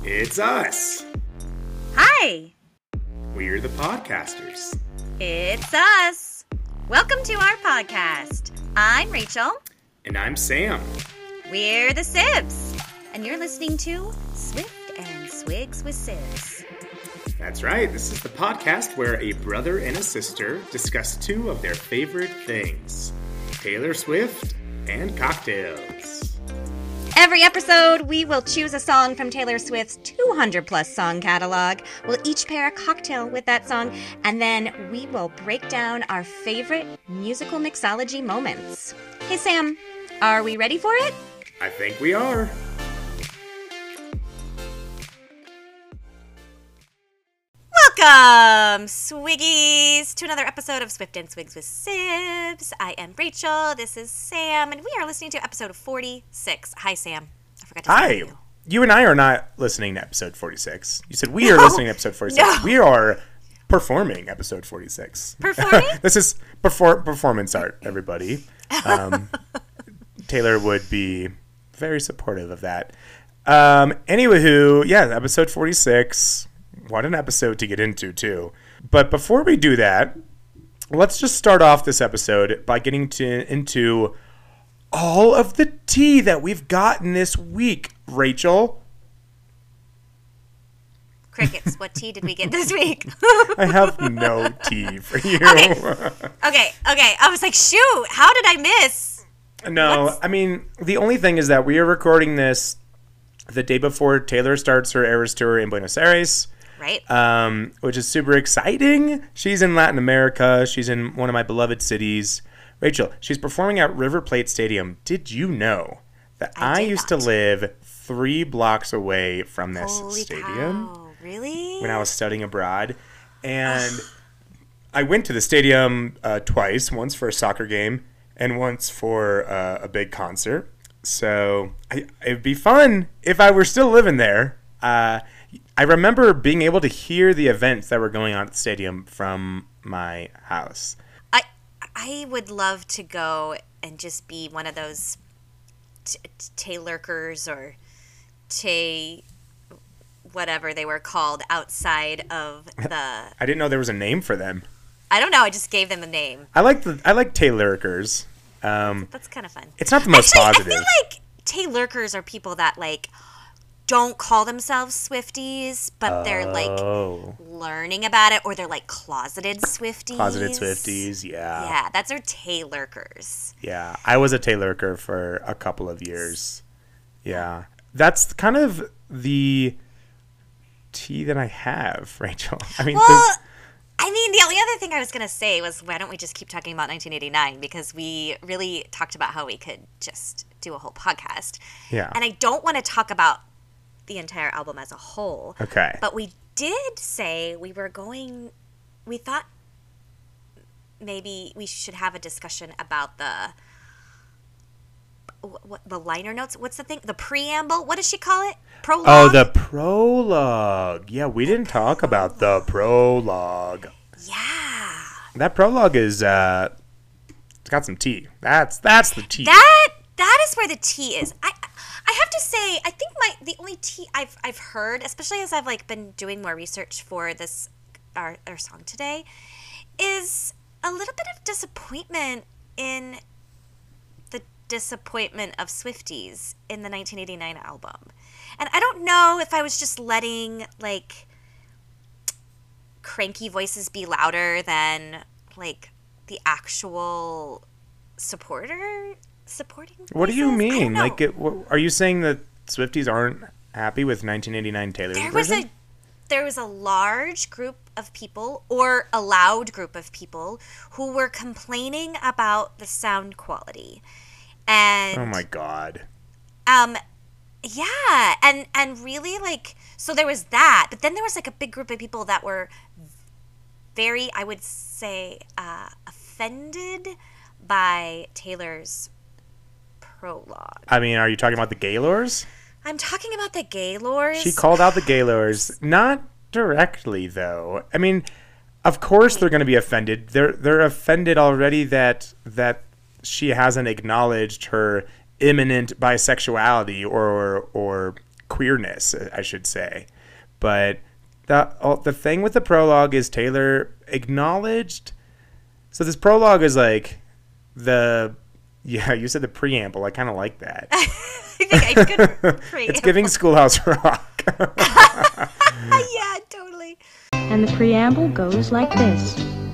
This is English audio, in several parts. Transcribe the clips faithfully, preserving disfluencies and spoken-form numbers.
It's us. Hi. We're the podcasters. It's us. Welcome to our podcast. I'm Rachel. And I'm Sam. We're the Sibs. And you're listening to Swift and Swigs with Sibs. That's right. This is the podcast where a brother and a sister discuss two of their favorite things. Taylor Swift and cocktails. Every episode, we will choose a song from Taylor Swift's two hundred plus song catalog. We'll each pair a cocktail with that song, and then we will break down our favorite musical mixology moments. Hey, Sam, are we ready for it? I think we are. Welcome, Swiggies, to another episode of Swift and Swigs with Sibs. I am Rachel, this is Sam, and we are listening to episode forty-six. Hi, Sam. I forgot to say Hi. you. You and I are not listening to episode forty-six. You said we are listening to episode forty-six. No. We are performing episode forty-six. Performing? This is perfor- performance art, everybody. Um, Taylor would be very supportive of that. Um, anywho, yeah, episode forty-six. What an episode to get into, too. But before we do that, let's just start off this episode by getting to into all of the tea that we've gotten this week, Rachel. Crickets, what tea did we get this week? I have no tea for you. Okay. okay, okay. I was like, shoot, how did I miss? No, What's... I mean, the only thing is that we are recording this the day before Taylor starts her Eras Tour in Buenos Aires. Right. Um, which is super exciting. She's in Latin America. She's in one of my beloved cities. Rachel, she's performing at River Plate Stadium. Did you know that I, I used not. to live three blocks away from this Holy stadium cow. Really? when I was studying abroad? And I went to the stadium uh, twice, once for a soccer game and once for uh, a big concert. So I, it'd be fun if I were still living there. Uh, I remember being able to hear the events that were going on at the stadium from my house. I I would love to go and just be one of those t- t- Taylorkers or Tay whatever they were called outside of the. I didn't know there was a name for them. I don't know. I just gave them a name. I like the I like Taylorkers. Um, That's kind of fun. it's not the most Actually, positive. I feel like Taylorkers are people that like don't call themselves Swifties, but they're like Oh. learning about it, or they're like closeted Swifties. Closeted Swifties, yeah. Yeah, that's our Taylorkers. Yeah, I was a Taylorker for a couple of years. Yeah. That's kind of the tea that I have, Rachel. I mean, Well, the- I mean, the only other thing I was going to say was, why don't we just keep talking about nineteen eighty-nine? Because we really talked about how we could just do a whole podcast. yeah. And I don't want to talk about the entire album as a whole. Okay. But we did say we were going, we thought maybe we should have a discussion about the, what, the liner notes. What's the thing? The preamble? What does she call it? Prologue? Oh, the prologue. Yeah, we didn't talk about the prologue. Yeah. That prologue is, uh, it's got some tea. That's, that's the tea. That, that is where the tea is. I, I have to say, I think my the only tea I've I've heard, especially as I've like been doing more research for this our, our song today, is a little bit of disappointment in the disappointment of Swifties in the nineteen eighty-nine album. And I don't know if I was just letting like cranky voices be louder than like the actual supporter supporting What do you voices? I don't mean? know. Like, it, what, are you saying that Swifties aren't happy with nineteen eighty-nine Taylor's there was version? a there was a large group of people, or a loud group of people, who were complaining about the sound quality. And Oh my god. um yeah, and and really like, so there was that, but then there was like a big group of people that were very, I would say, uh, offended by Taylor's prologue. I mean, are you talking about the Gaylors? I'm talking about the Gaylors. She called out the Gaylors, not directly though. I mean, of course they're going to be offended. They're they're offended already that that she hasn't acknowledged her imminent bisexuality or or queerness, I should say. But the the thing with the prologue is Taylor acknowledged. So this prologue is like the yeah you said the preamble. I kind of like that. I think I could It's giving Schoolhouse Rock. Yeah, totally. And the preamble goes like this.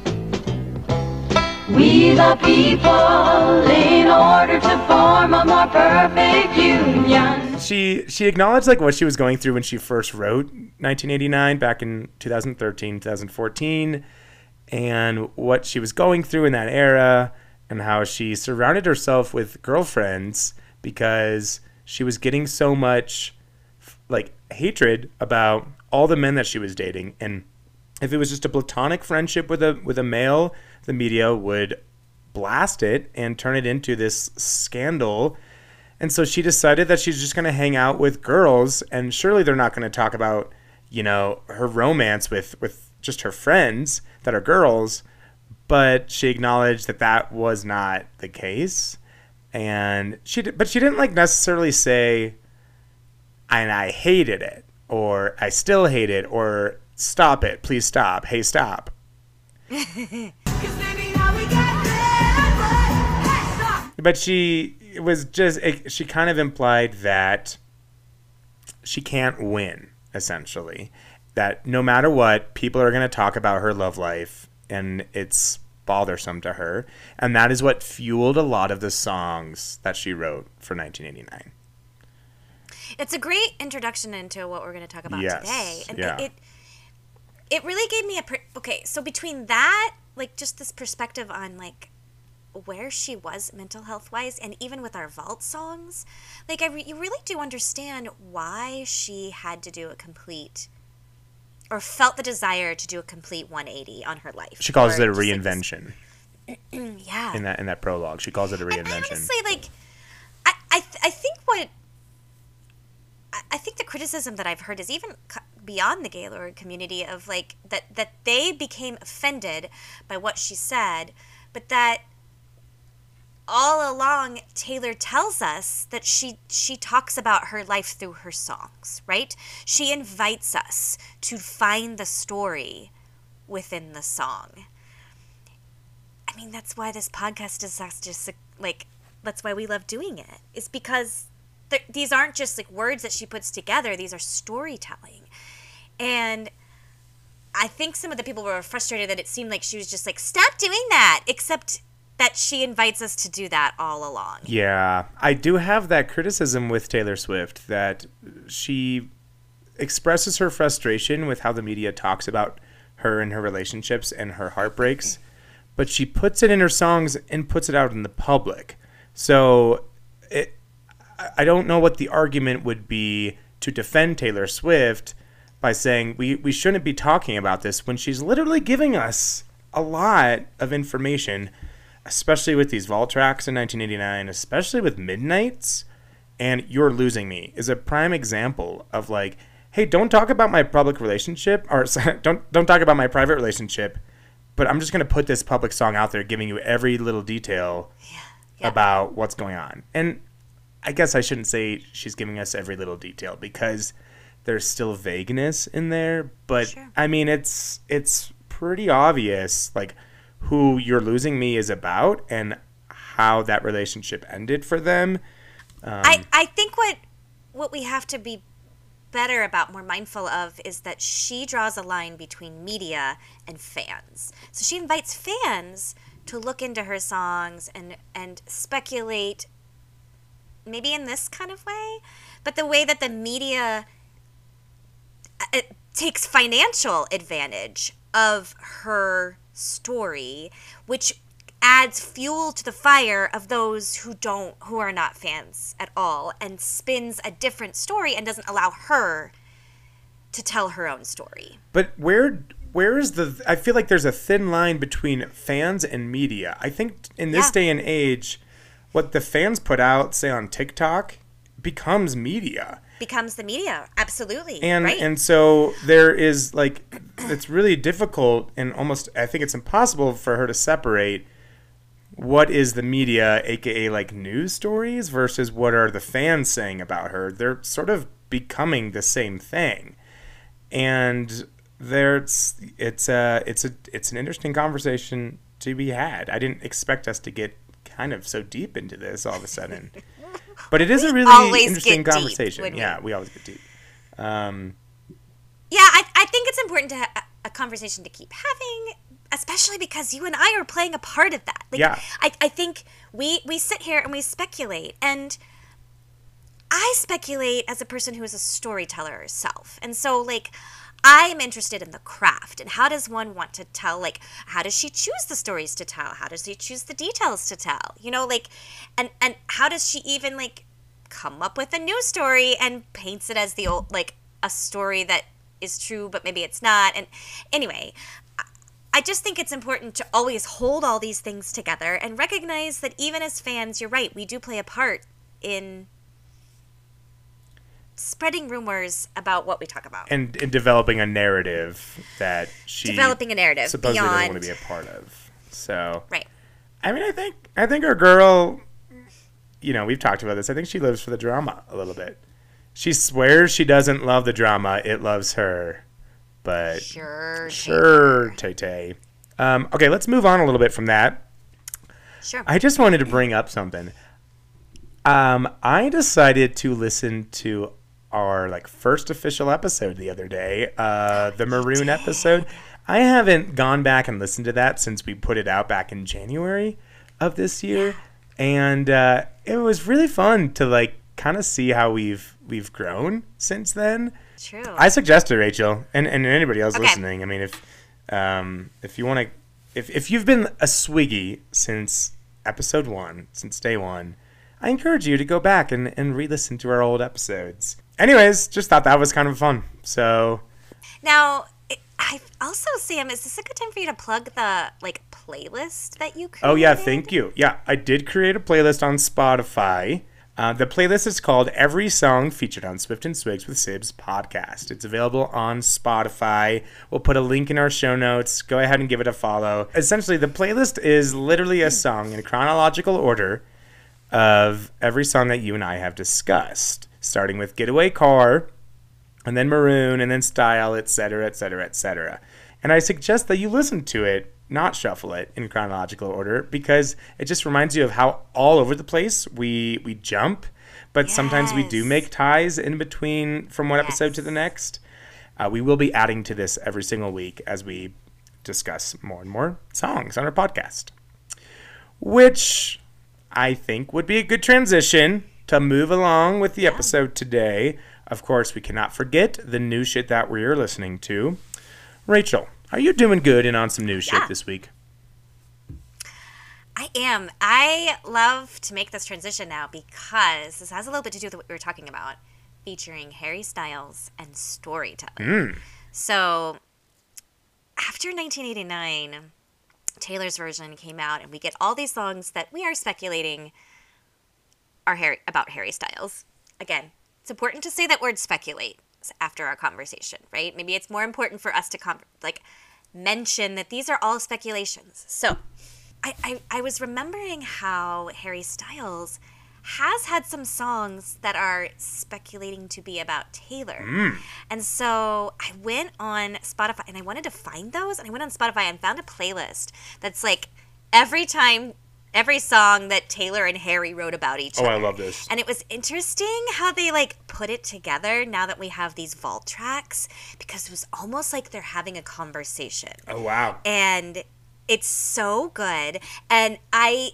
We the people, in order to form a more perfect union. She she acknowledged like what she was going through when she first wrote nineteen eighty-nine back in two thousand thirteen, two thousand fourteen, and what she was going through in that era, and how she surrounded herself with girlfriends because she was getting so much like hatred about all the men that she was dating. And if it was just a platonic friendship with a with a male, the media would blast it and turn it into this scandal. And so she decided that she's just going to hang out with girls, and surely they're not going to talk about, you know, her romance with, with just her friends that are girls. But she acknowledged that that was not the case. And she did, but she didn't like necessarily say, and I hated it, or I still hate it, or stop it, please stop, hey, stop. But she was just, she kind of implied that she can't win, essentially. That no matter what, people are going to talk about her love life, and it's bothersome to her. And that is what fueled a lot of the songs that she wrote for nineteen eighty-nine. It's a great introduction into what we're going to talk about yes. today. And yeah. it, it it really gave me a... Per- okay, so between that, like just this perspective on like where she was mental health wise, and even with our vault songs, like I re- you really do understand why she had to do a complete, or felt the desire to do a complete one eighty on her life. She calls or it a just, like, reinvention. yeah. In that in that prologue, she calls it a reinvention. I, I honestly, like, I I, th- I think what I, I think the criticism that I've heard is even beyond the Gaylord community of like that that they became offended by what she said, but that all along Taylor tells us that she she talks about her life through her songs, right? She invites us to find the story within the song. I mean, that's why this podcast is just like, that's why we love doing it, is because these aren't just like words that she puts together. These are storytelling. And I think some of the people were frustrated that it seemed like she was just like, stop doing that, except that she invites us to do that all along. Yeah, I do have that criticism with Taylor Swift, that she expresses her frustration with how the media talks about her and her relationships and her heartbreaks, but she puts it in her songs and puts it out in the public. So it, I don't know what the argument would be to defend Taylor Swift by saying we, we shouldn't be talking about this when she's literally giving us a lot of information, especially with these vault tracks in nineteen eighty-nine, especially with Midnights. And You're Losing Me is a prime example of like, hey, don't talk about my public relationship, or don't don't talk about my private relationship, but I'm just going to put this public song out there giving you every little detail yeah, yeah. about what's going on. And I guess I shouldn't say she's giving us every little detail, because there's still vagueness in there. But sure. I mean, it's it's pretty obvious like who You're Losing Me is about and how that relationship ended for them. Um, I, I think what what we have to be better about, more mindful of, is that she draws a line between media and fans. So she invites fans to look into her songs and, and speculate, maybe in this kind of way, but the way that the media it takes financial advantage of her story, which adds fuel to the fire of those who don't, who are not fans at all, and spins a different story and doesn't allow her to tell her own story. But where where is the? I feel like there's a thin line between fans and media. I think in this Yeah. day and age, what the fans put out, say on TikTok, becomes media. Becomes the media, absolutely. And right. and so there is like, it's really difficult and almost, I think it's impossible for her to separate what is the media, aka like news stories, versus what are the fans saying about her. They're sort of becoming the same thing. And there's it's a it's a it's an interesting conversation to be had. I didn't expect us to get kind of so deep into this all of a sudden, but it is a really always interesting get deep, conversation. wouldn't we? Yeah, we always get deep. Um, Yeah, I, I think it's important to ha- a conversation to keep having, especially because you and I are playing a part of that. Like, Yeah. I, I think we, we sit here and we speculate, and I speculate as a person who is a storyteller herself. And so, like, I'm interested in the craft and how does one want to tell, like, how does she choose the stories to tell? How does she choose the details to tell? You know, like, and, and how does she even, like, come up with a new story and paints it as the old, like, a story that is true, but maybe it's not. And anyway, I just think it's important to always hold all these things together and recognize that even as fans, you're right, we do play a part in spreading rumors about what we talk about. and, and developing a narrative that she Developing a narrative supposedly doesn't beyond- want to be a part of. So, Right. I mean, I think I think our girl, you know, we've talked about this. I think she lives for the drama a little bit. She swears she doesn't love the drama; it loves her. But Sure. sure, Tay Tay. Um, okay, let's move on a little bit from that. Sure. I just wanted to bring up something. Um, I decided to listen to our like first official episode the other day, uh, the Maroon episode. I haven't gone back and listened to that since we put it out back in January of this year, and uh, it was really fun to like kind of see how we've we've grown since then. True. I suggest it, Rachel, and, and anybody else Okay. listening. I mean, if um, if you want to, if if you've been a Swiggy since episode one, since day one, I encourage you to go back and, and re-listen to our old episodes. Anyways, just thought that was kind of fun. So, Now, it, I also, Sam, is this a good time for you to plug the like playlist that you created? oh yeah, thank you. Yeah, I did create a playlist on Spotify. Uh, the playlist is called Every Song Featured on Swift and Swigs with Sibs podcast. It's available on Spotify. We'll put a link in our show notes. Go ahead and give it a follow. Essentially, the playlist is literally a song in chronological order of every song that you and I have discussed, starting with Getaway Car, and then Maroon, and then Style, et cetera, et cetera, et cetera. And I suggest that you listen to it, not shuffle it in chronological order, because it just reminds you of how all over the place we we jump, but sometimes we do Yes. make ties in between from one episode to the next. Uh, we will be adding to this every single week as we discuss more and more songs on our podcast, which I think would be a good transition to move along with the episode today. Of course, we cannot forget the new shit that we're listening to. Rachel, are you doing good and on some new shit Yeah. this week? I am. I love to make this transition now because this has a little bit to do with what we were talking about, featuring Harry Styles and storytelling. Mm. So, after nineteen eighty-nine, Taylor's version came out, and we get all these songs that we are speculating are Harry, about Harry Styles. Again, it's important to say that word speculate after our conversation, right? Maybe it's more important for us to com- like mention that these are all speculations. So, I, I, I was remembering how Harry Styles has had some songs that are speculating to be about Taylor. And so I went on Spotify and I wanted to find those. And I went on Spotify and found a playlist that's like every time, every song that Taylor and Harry wrote about each Oh, other. I love this. And it was interesting how they like put it together now that we have these vault tracks, because it was almost like they're having a conversation. Oh, wow. And it's so good. And I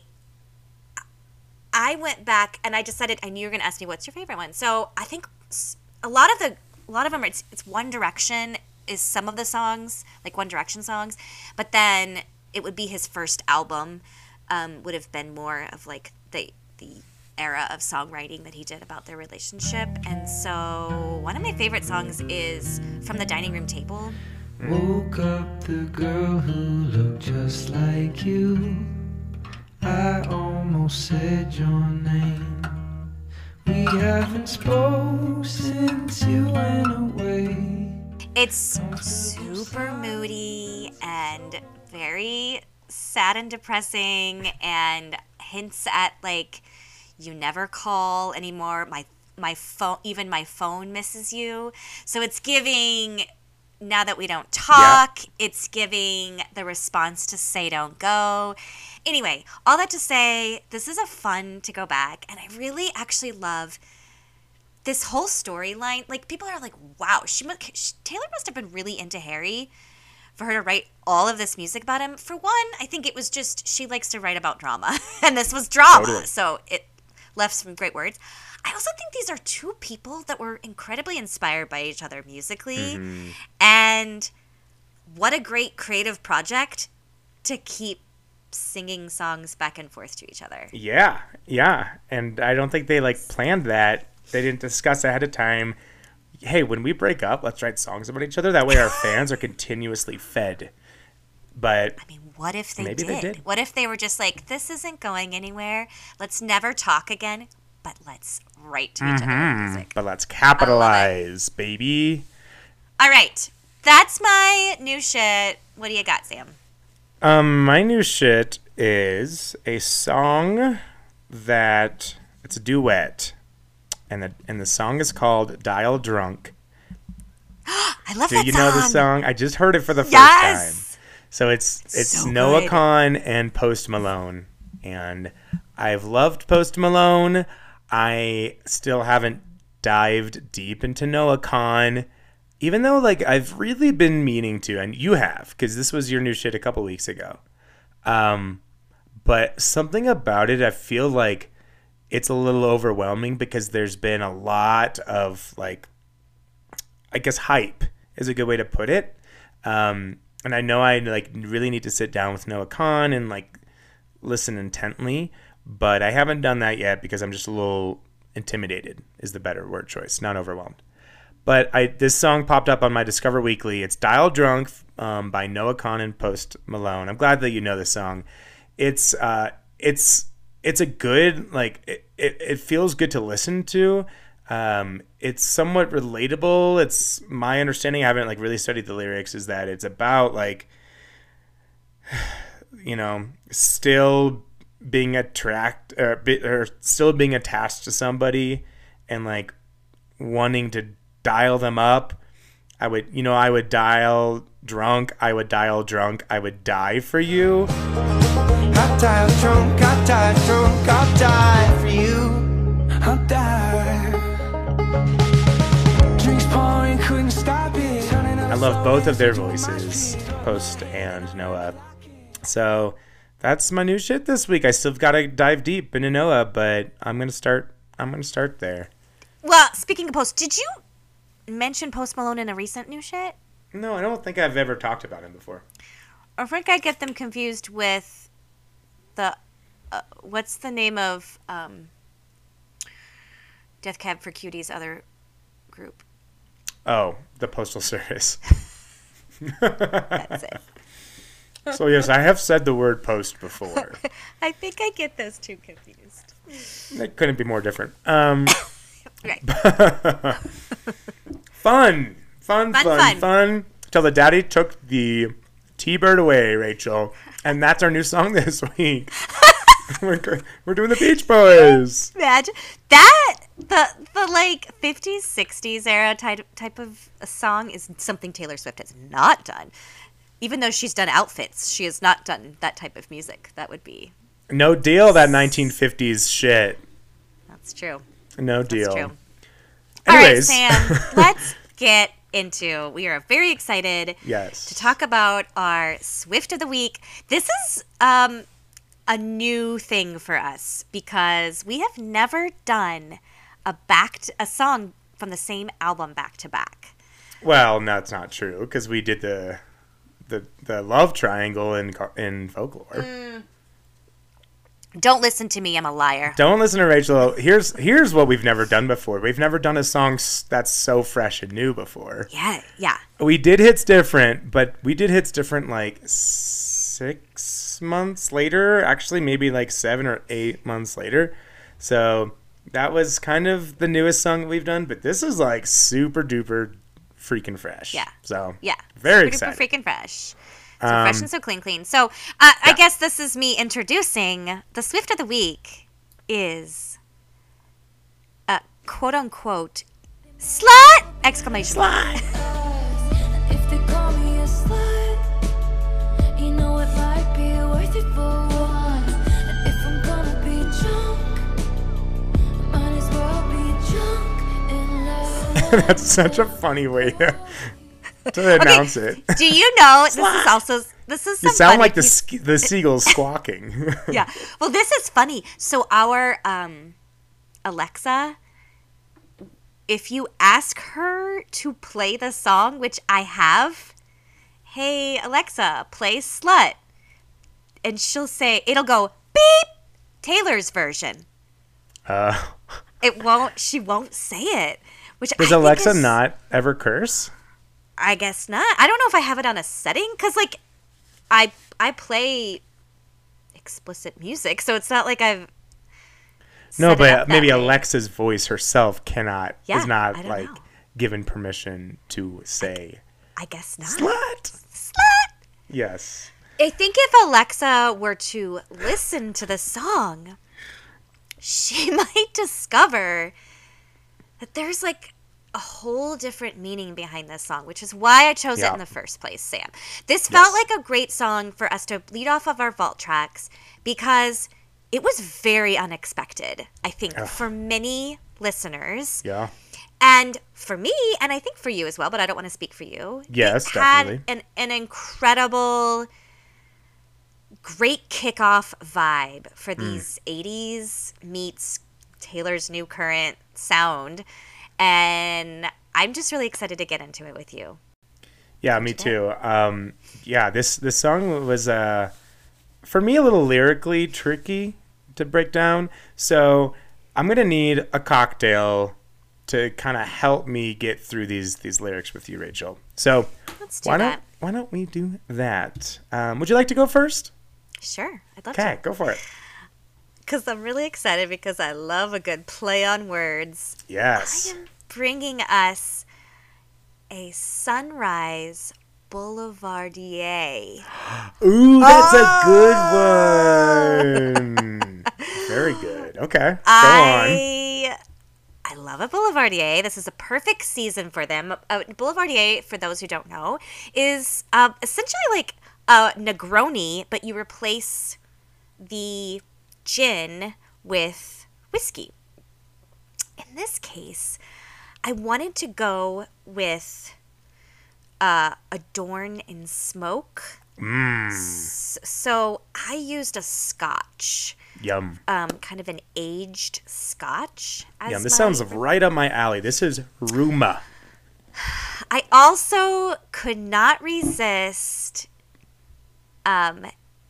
I went back and I decided, I knew you were going to ask me what's your favorite one. So I think s- a lot of the a lot of them are, it's, it's One Direction is some of the songs, like One Direction songs, but then it would be his first album, um, would have been more of like the the era of songwriting that he did about their relationship. And so one of my favorite songs is From the Dining Room Table. Woke up the girl who looked just like you. I almost said your name. We haven't spoken since you went away. It's super moody and very sad and depressing, and hints at like you never call anymore. My my phone, even my phone misses you. So it's giving, now that we don't talk, yeah. It's giving the response to Say Don't Go. Anyway, all that to say, this is a fun to go back. And I really actually love this whole storyline. Like, people are like, wow, she, she Taylor must have been really into Harry for her to write all of this music about him. For one, I think it was just, she likes to write about drama. And this was drama. Totally. So it left some great words. I also think these are two people that were incredibly inspired by each other musically. Mm-hmm. And what a great creative project to keep singing songs back and forth to each other. Yeah, yeah. And I don't think they, like, planned that. They didn't discuss ahead of time, hey, when we break up, let's write songs about each other. That way our fans are continuously fed. But I mean, what if they maybe did? they did? What if they were just like, this isn't going anywhere. Let's never talk again, but let's write to each mm-hmm. other in music. But let's capitalize, baby. All right. That's my new shit. What do you got, Sam? Um, my new shit is a song that it's a duet. And the and the song is called Dial Drunk. I love Do that you song. know the song? I just heard it for the first yes! time. So it's it's so Noah good. Kahan and Post Malone. And I've loved Post Malone. I still haven't dived deep into Noah Kahan. Even though, like, I've really been meaning to, and you have, because this was your new shit a couple weeks ago. Um, but something about it, I feel like it's a little overwhelming because there's been a lot of, like, I guess hype is a good way to put it. Um, and I know I, like, really need to sit down with Noah Kahan and, like, listen intently. But I haven't done that yet because I'm just a little intimidated is the better word choice, not overwhelmed. But I this song popped up on my Discover Weekly. It's Dial Drunk um, by Noah Kahan and Post Malone. I'm glad that you know this song. It's uh, it's it's a good, like, it, it, it feels good to listen to. Um, it's somewhat relatable. It's my understanding. I haven't, like, really studied the lyrics. Is that it's about, like, you know, still being attract or, or still being attached to somebody and, like, wanting to dial them up. I would, you know, I would dial drunk. I would dial drunk. I would die for you. I dial drunk. I dial drunk. I'll die for you. I'll die. Drinks pouring, couldn't stop it. I love both of their voices, Post and Noah. So that's my new shit this week. I still got to dive deep into Noah, but I'm gonna start. I'm gonna start there. Well, speaking of Post, did you mention Post Malone in a recent new shit? No, I don't think I've ever talked about him before. I think I get them confused with the uh, what's the name of um, Death Cab for Cutie's other group? Oh, the Postal Service. That's it. So yes, I have said the word post before. I think I get those two confused. It couldn't be more different. Um, right. Fun, fun, fun, Fun, fun. fun. Till the daddy took the T-Bird away, Rachel. And that's our new song this week. we're, we're doing the Beach Boys. Imagine that the the like fifties, sixties era type type of a song is something Taylor Swift has not done. Even though she's done outfits, she has not done that type of music. That would be no deal. That nineteen fifties shit. That's true. No deal. That's true. Anyways. All right, Sam. Let's get into. We are very excited. Yes. To talk about our Swift of the Week. This is um, a new thing for us because we have never done a back to, a song from the same album back to back. Well, no, that's not true because we did the the the love triangle in in folklore. Mm. Don't listen to me. I'm a liar. Don't listen to Rachel. Here's here's what we've never done before. We've never done a song that's so fresh and new before. Yeah, yeah. We did Hits Different, but we did Hits Different like six months later. Actually, maybe like seven or eight months later. So that was kind of the newest song we've done. But this is like super duper freaking fresh. Yeah. So yeah. very super excited. Duper freaking fresh. So Um, fresh and so clean, clean. So uh, I yeah. guess this is me introducing the Swift of the Week is uh, quote unquote slut exclamation Slut. If they call me a slut, you know it might be worth it for once. And if I'm gonna be drunk, might as well be drunk in love. That's such a funny way to, to announce it. Do you know this is also this is You some sound funny like the piece- sk- the seagulls squawking. yeah. Well, this is funny. So our um, Alexa, if you ask her to play the song, which I have, hey Alexa, play Slut, and she'll say it'll go beep, Taylor's version. Uh, It won't. She won't say it. Which does I think Alexa is- not ever curse? I guess not. I don't know if I have it on a setting because, like, I I play explicit music, so it's not like I've. No, set it but up that maybe way. Alexa's voice herself cannot Yeah, is not I don't like know. given permission to say I guess not. slut. Slut. Yes. I think if Alexa were to listen to the song, she might discover that there's like a whole different meaning behind this song, which is why I chose it Yeah. in the first place, Sam. This felt Yes. like a great song for us to lead off of our vault tracks because it was very unexpected, I think, for many listeners. Yeah. And for me, and I think for you as well, but I don't want to speak for you. Yes, it had definitely. An, an incredible, great kickoff vibe for Hmm. these eighties meets Taylor's new current sound. And I'm just really excited to get into it with you. Yeah, me too. Um, yeah, this this song was uh, for me a little lyrically tricky to break down. So I'm gonna need a cocktail to kind of help me get through these these lyrics with you, Rachel. So Let's do why that. don't why don't we do that? Um, would you like to go first? Sure, I'd love Okay, to. go for it. Because I'm really excited because I love a good play on words. Yes. I am bringing us a Sunrise Boulevardier. Ooh, that's a good one. Very good. Okay, go on. I I love a Boulevardier. This is a perfect season for them. A Boulevardier, for those who don't know, is uh, essentially like a Negroni, but you replace the gin with whiskey. In this case, I wanted to go with uh, Adorn in Smoke. Mm, S- So I used a Scotch, yum. um, kind of an aged Scotch. As Yum. This my- sounds right up my alley. This is Ruma. I also could not resist um,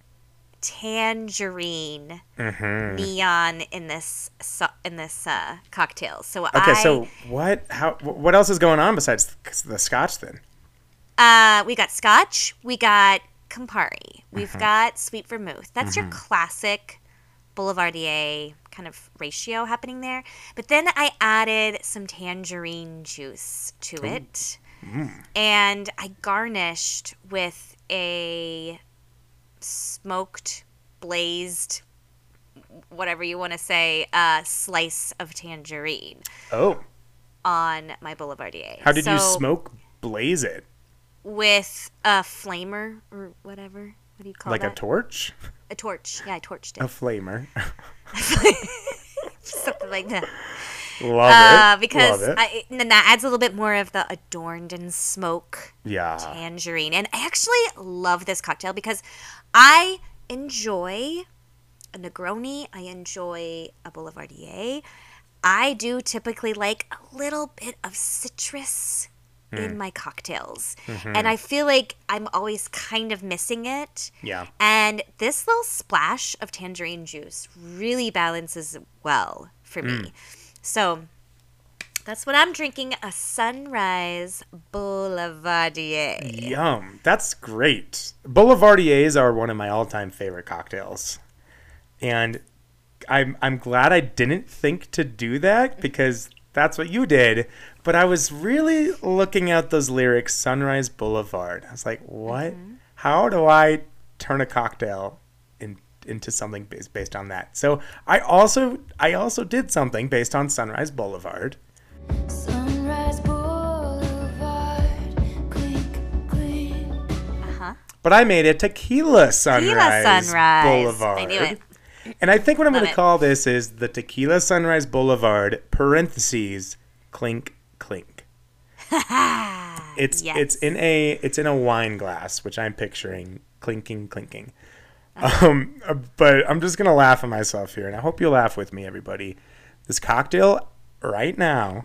tangerine Mm-hmm. neon in this so- in this uh, cocktail. So Okay, I, so what? How? wh- What else is going on besides the Scotch then? Uh, we got Scotch. We got Campari. We've Mm-hmm. got Sweet Vermouth. That's your classic Boulevardier kind of ratio happening there. But then I added some tangerine juice to it. Mm. And I garnished with a smoked, blazed, whatever you want to say, uh, slice of tangerine Oh, on my Boulevardier. how did you So- smoke blaze it? With a flamer or whatever. What do you call Like that? a torch? A torch. Yeah, I torched A it. flamer. Something like that. Love Uh, it. because Love it. I, and then that adds a little bit more of the adorned in smoke yeah. tangerine. And I actually love this cocktail because I enjoy a Negroni. I enjoy a Boulevardier. I do typically like a little bit of citrus in my cocktails. And I feel like I'm always kind of missing it. Yeah. And this little splash of tangerine juice really balances it well for me. So that's what I'm drinking, a Sunrise Boulevardier. Yum. That's great. Boulevardiers are one of my all-time favorite cocktails. And I'm I'm glad I didn't think to do that because that's what you did. But I was really looking at those lyrics, Sunrise Boulevard. I was like, what? How do I turn a cocktail in, into something based based on that. So I also I also did something based on Sunrise Boulevard. Sunrise Boulevard, clink, clink. Uh-huh. But I made it Tequila Sunrise, Sunrise. Boulevard. I knew it. And I think what I'm Love going to it. call this is the Tequila Sunrise Boulevard parentheses clink clink. It's Yes. it's in a it's in a wine glass, which I'm picturing clinking clinking. Um, uh, but I'm just gonna laugh at myself here, and I hope you'll laugh with me, everybody. This cocktail right now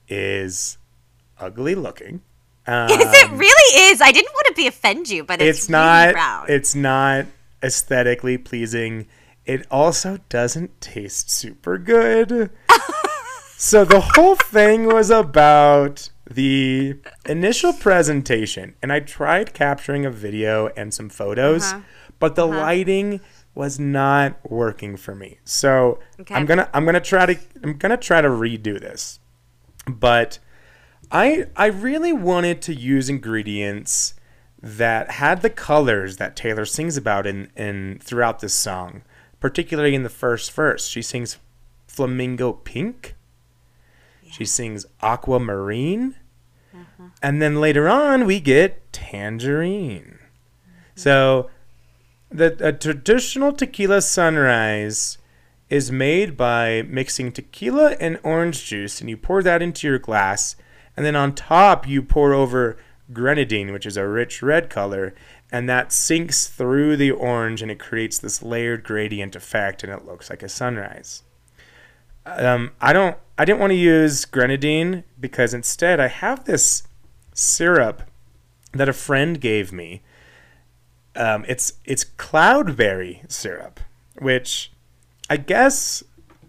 is ugly looking. Um, Is it really is? I didn't want to be offend you, but it's, it's really not brown. it's not aesthetically pleasing. It also doesn't taste super good. So the whole thing was about the initial presentation, and I tried capturing a video and some photos, Uh-huh. but the lighting was not working for me. So Okay. I'm gonna I'm gonna try to I'm gonna try to redo this, but I I really wanted to use ingredients that had the colors that Taylor sings about in, in throughout this song, particularly in the first verse. She sings flamingo pink. She sings aquamarine. And then later on we get tangerine. So the a traditional tequila sunrise is made by mixing tequila and orange juice, and you pour that into your glass, and then on top you pour over grenadine, which is a rich red color, and that sinks through the orange and it creates this layered gradient effect, and it looks like a sunrise. Um, I don't I didn't want to use grenadine because instead I have this syrup that a friend gave me. Um, it's it's cloudberry syrup, which I guess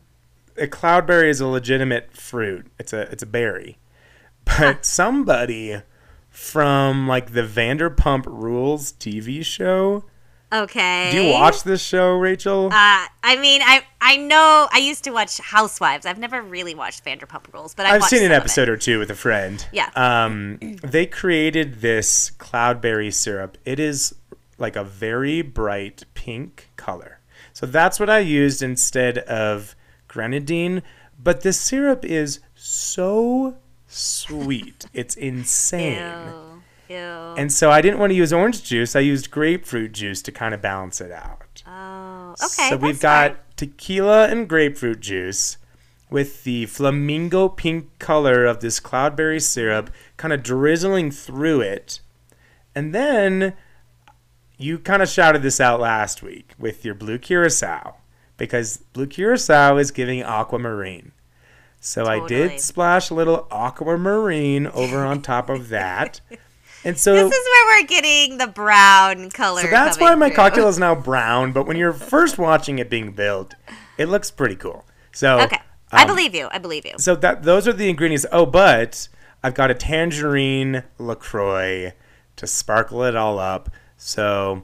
a cloudberry is a legitimate fruit. It's a it's a berry. But somebody from like the Vanderpump Rules T V show. Okay. Do you watch this show, Rachel? Uh, I mean, I I know I used to watch Housewives. I've never really watched Vanderpump Rules, but I've, I've watched seen an some of it. episode or two with a friend. Yeah. Um, they created this cloudberry syrup. It is like a very bright pink color. So that's what I used instead of grenadine. But this syrup is so sweet. It's insane. Ew. Ew. And so I didn't want to use orange juice. I used grapefruit juice to kind of balance it out. Oh, okay. So we've that's got fine. tequila and grapefruit juice with the flamingo pink color of this cloudberry syrup kind of drizzling through it. And then you kind of shouted this out last week with your blue curacao, because blue curacao is giving aquamarine. So I Totally. did splash a little aquamarine over on top of that. And so This is where we're getting the brown color. So that's coming why my through. cocktail is now brown, but when you're first watching it being built, it looks pretty cool. So Okay. I um, believe you. I believe you. So that those are the ingredients. Oh, but I've got a tangerine LaCroix to sparkle it all up. So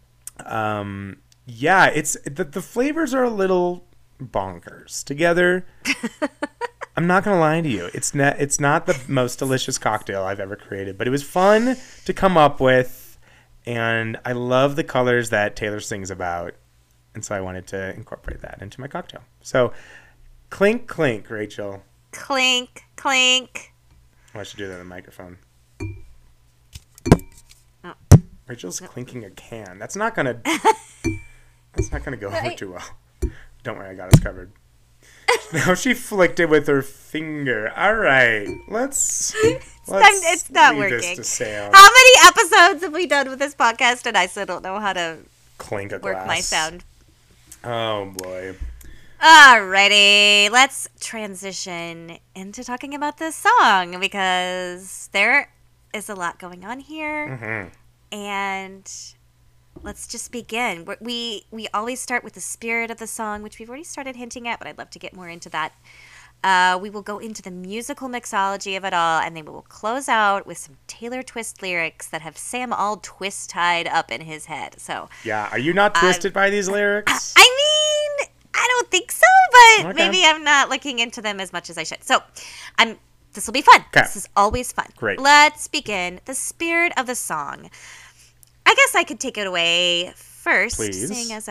um yeah, it's the, the flavors are a little bonkers together. I'm not gonna lie to you. It's not. It's not the most delicious cocktail I've ever created, but it was fun to come up with, and I love the colors that Taylor sings about, and so I wanted to incorporate that into my cocktail. So, clink, clink, Rachel. Clink, clink. Oh, I should do that on the microphone. Oh. Rachel's clinking a can. That's not gonna. That's not gonna go over Right. too well. Don't worry, I got us covered. Now she flicked it with her finger. All right, let's. let's It's not leave working. This to sail. How many episodes have we done with this podcast, and I still don't know how to Clink a work glass. my sound? Oh boy. Alrighty, let's transition into talking about this song, because there is a lot going on here, Mm-hmm. and let's just begin. We're- We we always start with the spirit of the song, which we've already started hinting at, but I'd love to get more into that. Uh, we will go into the musical mixology of it all, and then we will close out with some Taylor Twist lyrics that have Sam all twist tied up in his head. So, Yeah, are you not twisted by these lyrics? I mean, I don't think so, but Okay. maybe I'm not looking into them as much as I should. So, I'm. This will be fun. 'Kay. This is always fun. Great. Let's begin. The spirit of the song. I guess I could take it away first, Please. seeing as I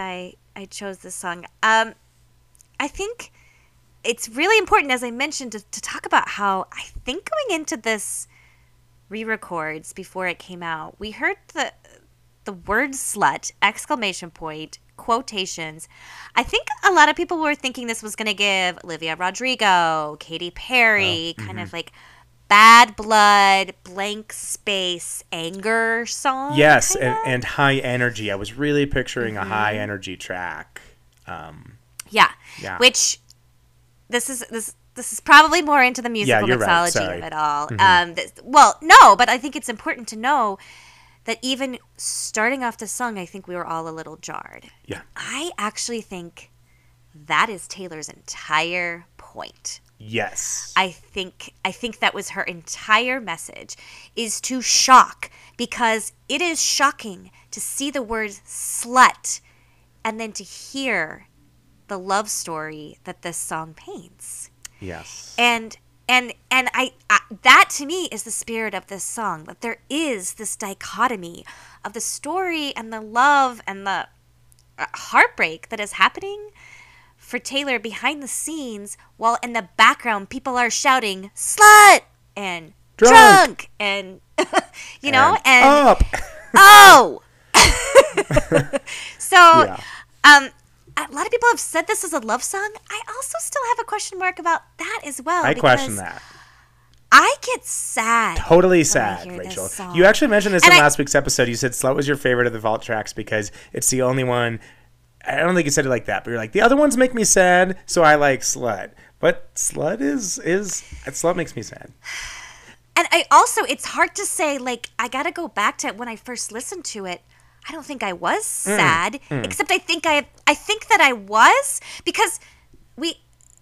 I chose this song. Um, I think it's really important, as I mentioned, to, to talk about how I think going into this re-records before it came out, we heard the the word slut, exclamation point, quotations. I think a lot of people were thinking this was going to give Olivia Rodrigo, Katy Perry, Oh, kind of like bad blood, blank space, anger song. Yes, kinda. and, and high energy. I was really picturing Mm-hmm. a high energy track. Um, Yeah. Yeah. Which this is this this is probably more into the musical you're right. mixology Sorry. of it all. Um, this, well, no, but I think it's important to know that even starting off the song, I think we were all a little jarred. yeah. I actually think that is Taylor's entire point. Yes. I think I think that was her entire message, is to shock, because it is shocking to see the word slut and then to hear the love story that this song paints. yes. And and and I, I that to me is the spirit of this song, that there is this dichotomy of the story and the love and the uh, heartbreak that is happening for Taylor behind the scenes, while in the background people are shouting slut and Drunk. drunk, and you know and, up. oh so Yeah. um a lot of people have said this is a love song. I also still have a question mark about that as well. I question because that. I get sad. Totally I sad, hear this Rachel. song. You actually mentioned this And in I- last week's episode. You said Slut was your favorite of the vault tracks because it's the only one. I don't think you said it like that, but you're like, the other ones make me sad, so I like Slut. But Slut is is Slut makes me sad. And I also, it's hard to say, like, I got to go back to when I first listened to it. I don't think I was Mm, sad, except I think I, I think that I was, because we,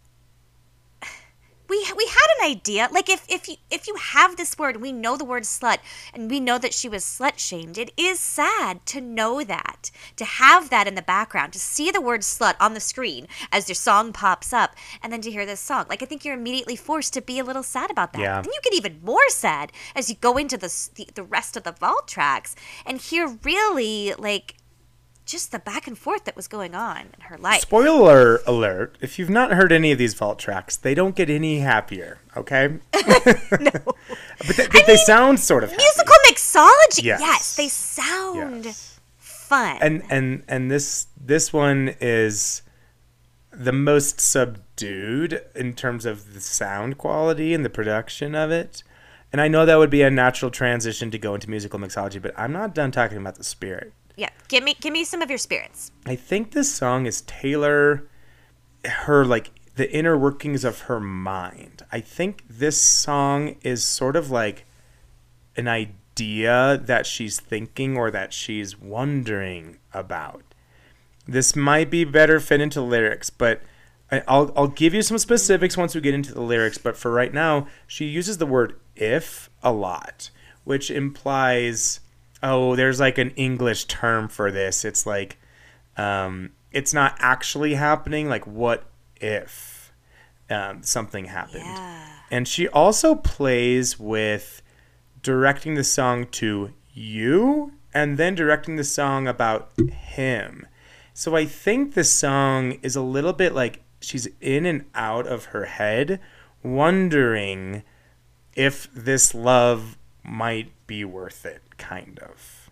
we, we had an idea. Like, if, if you, if you have this word, we know the word slut, and we know that she was slut shamed. It is sad to know that, to have that in the background, to see the word slut on the screen as your song pops up, and then to hear this song. Like, I think you're immediately forced to be a little sad about that. Yeah. Then you get even more sad as you go into the, s- the the rest of the vault tracks and hear really, like, just the back and forth that was going on in her life. Spoiler alert, if you've not heard any of these vault tracks, they don't get any happier, okay? no. But they, they, they sound sort of happy. Musical mixology. Yes. Yes, they sound Yes. fun. And and and this this one is the most subdued in terms of the sound quality and the production of it. And I know that would be a natural transition to go into musical mixology, but I'm not done talking about the spirit. yeah, give me give me some of your spirits. I think this song is Taylor, her, like, the inner workings of her mind. I think this song is sort of like an idea that she's thinking or that she's wondering about. This might be better fit into lyrics, but I- I'll I'll give you some specifics once we get into the lyrics. But for right now, she uses the word "if" a lot, which implies, oh, there's like an English term for this. It's like, um, it's not actually happening. Like, what if um, something happened? Yeah. And she also plays with directing the song to you and then directing the song about him. So I think the song is a little bit like she's in and out of her head, wondering if this love might be worth it, kind of.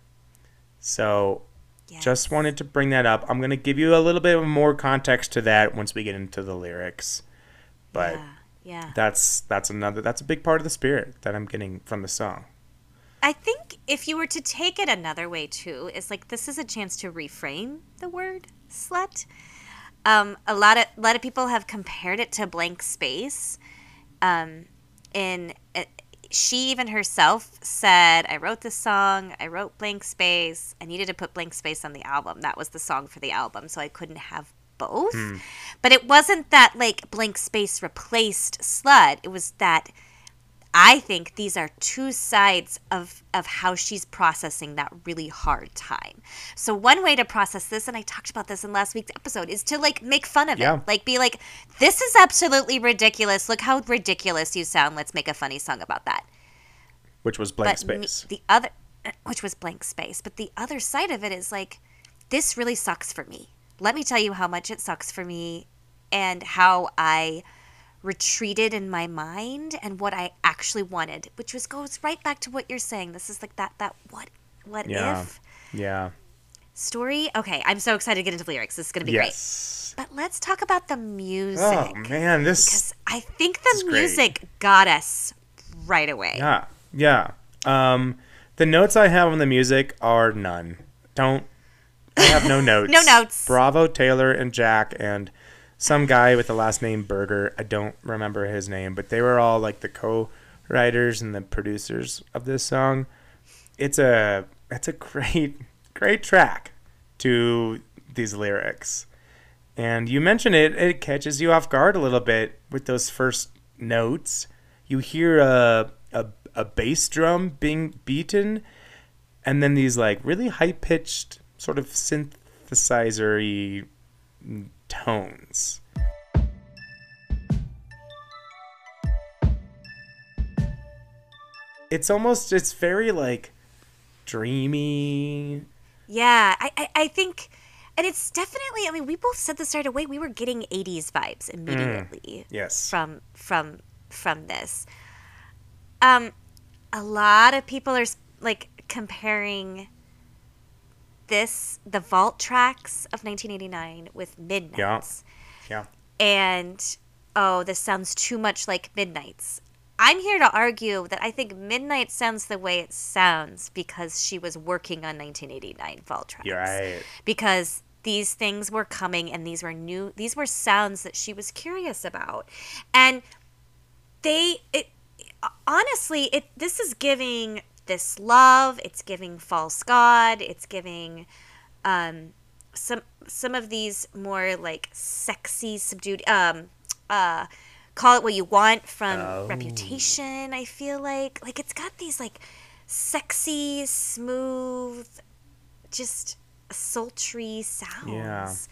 So Yes. just wanted to bring that up. I'm going to give you a little bit of more context to that once we get into the lyrics. But Yeah. Yeah. that's that's another that's a big part of the spirit that I'm getting from the song. I think if you were to take it another way too, is like this is a chance to reframe the word slut. Um, a lot of a lot of people have compared it to blank space. Um, and uh, she even herself said, "I wrote this song. I wrote blank space. I needed to put blank space on the album. That was the song for the album, so I couldn't have both." But it wasn't that like blank space replaced slut. It was that I think these are two sides of, of how she's processing that really hard time. So one way to process this, and I talked about this in last week's episode, is to like make fun of Yeah. it. Like be like, this is absolutely ridiculous. Look how ridiculous you sound. Let's make a funny song about that. Which was blank But me- space. the other, which was blank space. But the other side of it is like, this really sucks for me. let me tell you how much it sucks for me and how I retreated in my mind and what I actually wanted, which was goes right back to what you're saying. This is like that that what what Yeah. if Yeah. story. Okay, I'm so excited to get into the lyrics. This is gonna be Yes. great. But let's talk about the music. Oh man, this. Because I think This is the great. music got us right away. Yeah. Yeah. Um, the notes I have on the music are none. Don't. I have no notes. No notes. Bravo, Taylor, and Jack, and some guy with the last name Berger. I don't remember his name, but they were all like the co-writers and the producers of this song. It's a it's a great great track to these lyrics. And you mentioned it, it catches you off guard a little bit with those first notes. You hear a a, a bass drum being beaten, and then these like really high pitched sort of synthesizer-y tones. It's almost it's very like dreamy. Yeah, I, I, I think, and it's definitely. I mean, we both said this right away. We were getting eighties vibes immediately Yes. from from from this. Um, a lot of people are like comparing this the vault tracks of nineteen eighty-nine with Midnight's. Yeah. And oh, this sounds too much like Midnight's. I'm here to argue that I think Midnight sounds the way it sounds because she was working on nineteen eighty-nine vault tracks. You're right. Because these things were coming and these were new, these were sounds that she was curious about. And they, it, honestly, it this is giving this love, it's giving false god, it's giving um, some some of these more like sexy, subdued, um, uh, call it what you want from Oh. Reputation. I feel like like it's got these like sexy, smooth, just sultry sounds.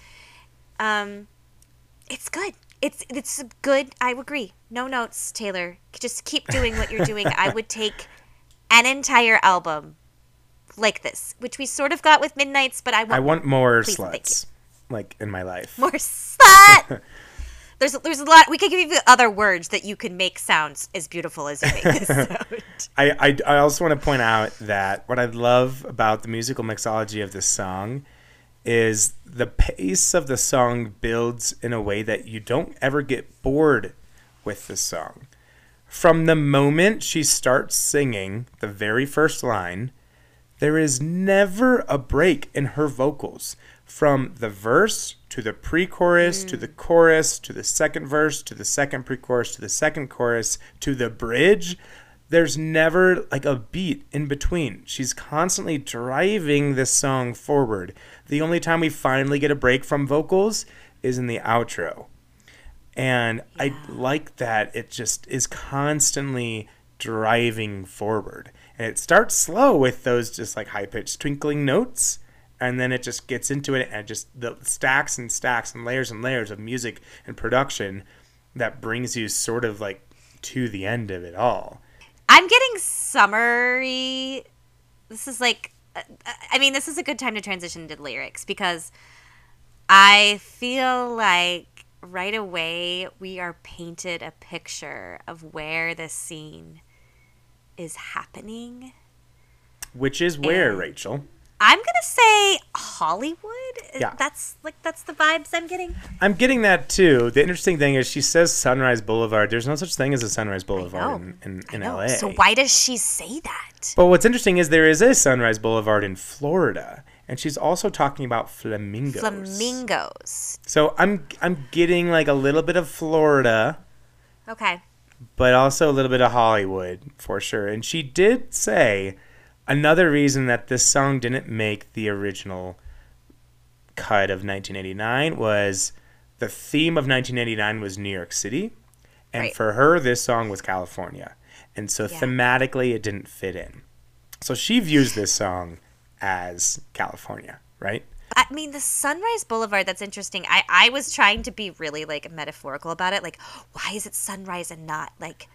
Um, it's good. It's it's good. I agree. No notes, Taylor. Just keep doing what you're doing. I would take an entire album like this, which we sort of got with Midnight's, but I want I want more Please, thank sluts, like in my life. more slut. There's there's a lot. We could give you other words that you can make sounds as beautiful as you make this sound. I, I, I also want to point out that what I love about the musical mixology of this song is the pace of the song builds in a way that you don't ever get bored with the song. From the moment she starts singing the very first line, there is never a break in her vocals. From the verse to the pre-chorus to the chorus to the second verse to the second pre-chorus to the second chorus to the bridge, there's never like a beat in between. She's constantly driving this song forward. The only time we finally get a break from vocals is in the outro. And I like that it just is constantly driving forward. And it starts slow with those just like high-pitched twinkling notes. And then it just gets into it and just the stacks and stacks and layers and layers of music and production that brings you sort of like to the end of it all. I'm getting summery. This is like, uh, I mean, this is a good time to transition into lyrics because I feel like right away we are painted a picture of where this scene is happening. Which is where, And- Rachel? I'm gonna say Hollywood. Yeah. That's like that's the vibes I'm getting. I'm getting that too. The interesting thing is she says Sunrise Boulevard. There's no such thing as a Sunrise Boulevard in, in, I in know. L A. So why does she say that? But what's interesting is there is a Sunrise Boulevard in Florida. And she's also talking about flamingos. Flamingos. So I'm I'm getting like a little bit of Florida, Okay. but also a little bit of Hollywood for sure. And she did say another reason that this song didn't make the original cut of nineteen eighty-nine was the theme of nineteen eighty-nine was New York City. And Right. for her, this song was California. And so Yeah. thematically, it didn't fit in. So she views this song as California, right? I mean, the Sunrise Boulevard, that's interesting. I, I was trying to be really, like, metaphorical about it. Like, why is it sunrise and not, like,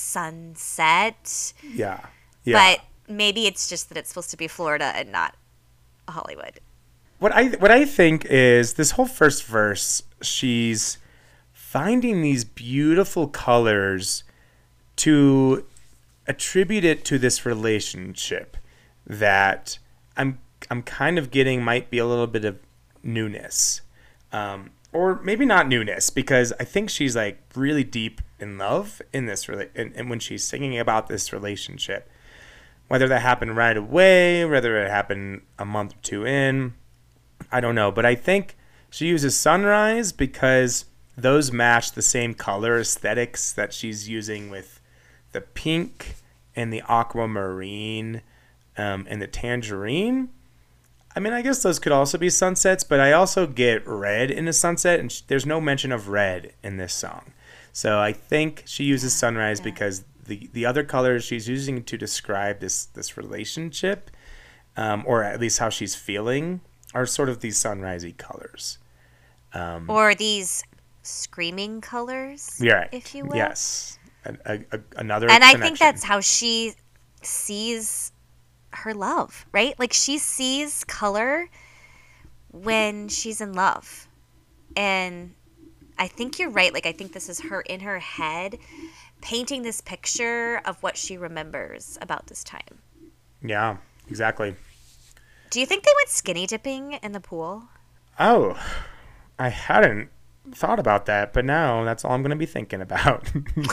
sunset? Yeah. Yeah. But maybe it's just that it's supposed to be Florida and not Hollywood. what I what I think is this whole first verse, she's finding these beautiful colors to attribute it to this relationship that I'm I'm kind of getting might be a little bit of newness. Um, or maybe not newness, because I think she's like really deep in love in this rela- and, and when she's singing about this relationship. Whether that happened right away, whether it happened a month or two in, I don't know. But I think she uses sunrise because those match the same color aesthetics that she's using with the pink and the aquamarine um, and the tangerine. I mean, I guess those could also be sunsets, but I also get red in a sunset, and sh- there's no mention of red in this song. So I think she uses sunrise yeah. because the, the other colors she's using to describe this, this relationship, um, or at least how she's feeling, are sort of these sunrisey colors. Um, or these screaming colors, yeah, if you will. Yes. A, a, a, another And connection. I think that's how she sees her love, right? Like she sees color when she's in love. And I think you're right. Like I think this is her in her head painting this picture of what she remembers about this time. Yeah, exactly. Do you think they went skinny dipping in the pool? Oh, I hadn't thought about that, but now that's all I'm going to be thinking about.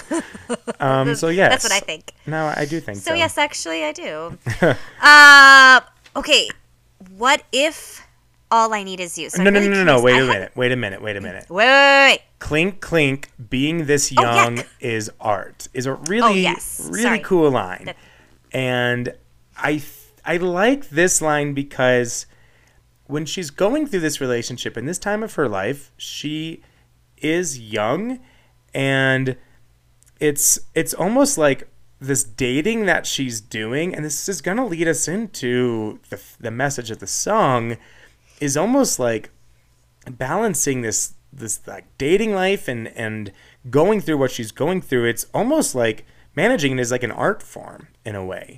um, so yes, that's what I think. No, I do think so. So yes, actually, I do. uh, okay, what if all I need is you? So no, I'm no, really no, no, no. curious. Wait I a had- minute. Wait a minute. Wait a minute. Wait, wait, wait. Clink, clink. Being this Oh, young yuck. is art. Is a really, Oh, yes. really Sorry. cool line, That- and I, th- I like this line because when she's going through this relationship in this time of her life, she is young, and it's it's almost like this dating that she's doing, and this is going to lead us into the the message of the song, is almost like balancing this this like dating life and and going through what she's going through. It's almost like managing it as like an art form in a way.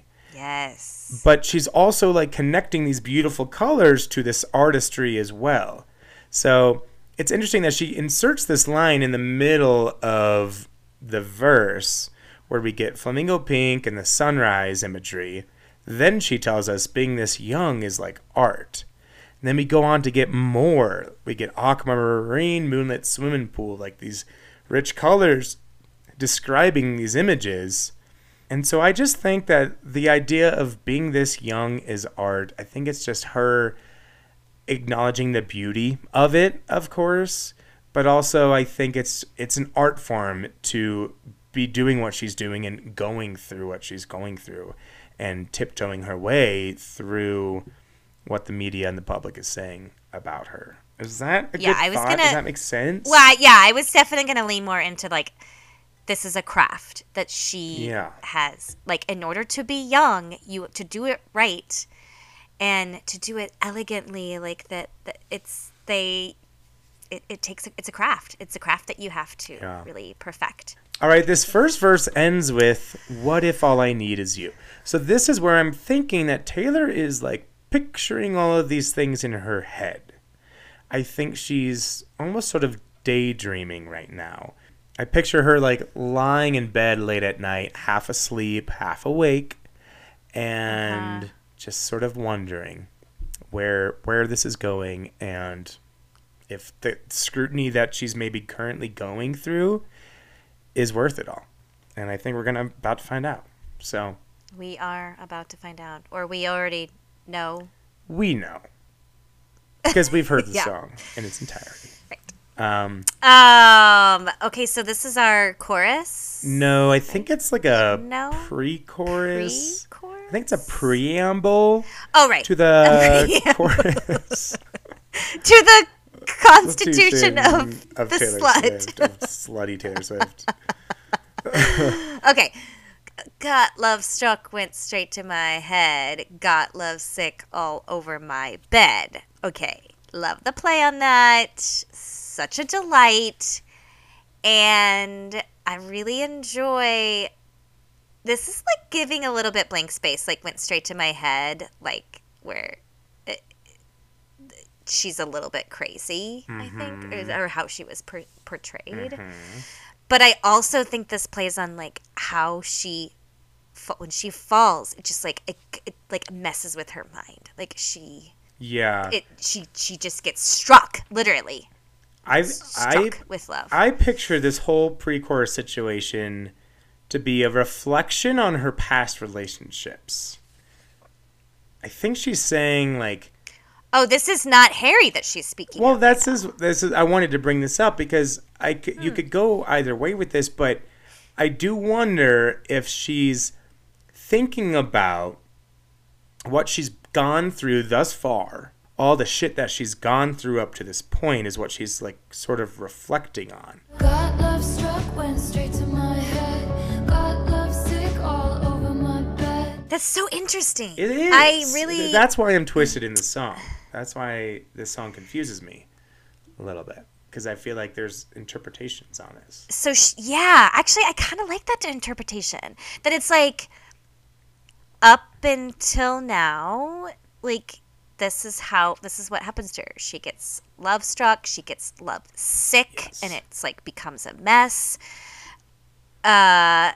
Yes. But she's also like connecting these beautiful colors to this artistry as well. So it's interesting that she inserts this line in the middle of the verse where we get flamingo pink and the sunrise imagery. Then she tells us being this young is like art. And then we go on to get more. We get aquamarine, moonlit swimming pool, like these rich colors describing these images. And so I just think that the idea of being this young is art. I think it's just her acknowledging the beauty of it, of course, but also I think it's it's an art form to be doing what she's doing and going through what she's going through and tiptoeing her way through what the media and the public is saying about her. Is that a Yeah, good I was thought? gonna- Does that make sense? Well, yeah, I was definitely going to lean more into like this is a craft that she Yeah. has. Like in order to be young, you to do it right and to do it elegantly, like that, that it's they it, it takes a, it's a craft. It's a craft that you have to Yeah. really perfect. All right, this first verse ends with, what if all I need is you? So this is where I'm thinking that Taylor is like picturing all of these things in her head. I think she's almost sort of daydreaming right now. I picture her like lying in bed late at night, half asleep, half awake, and Uh-huh. just sort of wondering where where this is going and if the scrutiny that she's maybe currently going through is worth it all. And I think we're gonna about to find out. So We are about to find out, or we already know. we know because we've heard the Yeah. song in its entirety. Right. Um, Um. Okay, so this is our chorus. no, I think it's like a No? pre-chorus. Pre-chorus? I think it's a preamble Oh, right. to the preamble. chorus. To the Constitution of, of the Taylor slut. Swift, of slutty Taylor Swift. Okay. Got love struck, went straight to my head. Got love sick all over my bed. Okay. Love the play on that. Such a delight. And I really enjoy. This is like giving a little bit blank space, like went straight to my head, like where. It, she's a little bit crazy, I think, Mm-hmm. or, or how she was per- portrayed. But I also think this plays on like how she, fa- when she falls, it just like it, it like messes with her mind. Like she, Yeah. it she she just gets struck, literally I I struck with love. I picture this whole pre-chorus situation to be a reflection on her past relationships. I think she's saying like, oh, this is not Harry that she's speaking. well, of that's right is this is I wanted to bring this up because I c- you could go either way with this, but I do wonder if she's thinking about what she's gone through thus far. All the shit that she's gone through up to this point is what she's like sort of reflecting on. Got love struck, went straight to my head. Got love sick all over my bed. That's so interesting. It is. I really. That's why I'm twisted in the song. That's why this song confuses me a little bit because I feel like there's interpretations on this. So sh- yeah, actually, I kind of like that interpretation. That it's like up until now, like this is how this is what happens to her. She gets love struck. She gets love sick, Yes. and it's like becomes a mess. Uh.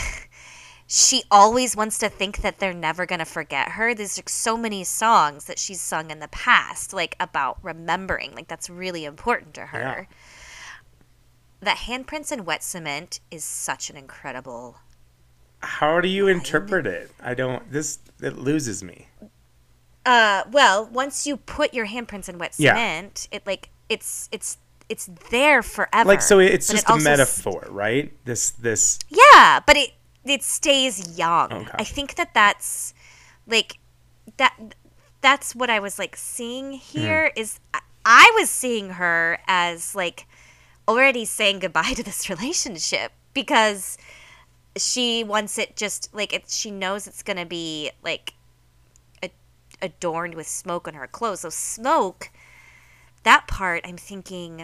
She always wants to think that they're never going to forget her. There's like so many songs that she's sung in the past, like about remembering. Like that's really important to her. Yeah. That handprints in wet cement is such an incredible. How do you interpret it? I don't. This it loses me. Uh, well, once you put your handprints in wet Yeah. cement, it like it's it's it's there forever. Like so, it's But just it a also s- metaphor, right? This this. Yeah, but it it stays young. Okay. I think that that's like that that's what I was like seeing here is I, I was seeing her as like already saying goodbye to this relationship because she wants it just like it she knows it's going to be like a, adorned with smoke on her clothes. So smoke, that part I'm thinking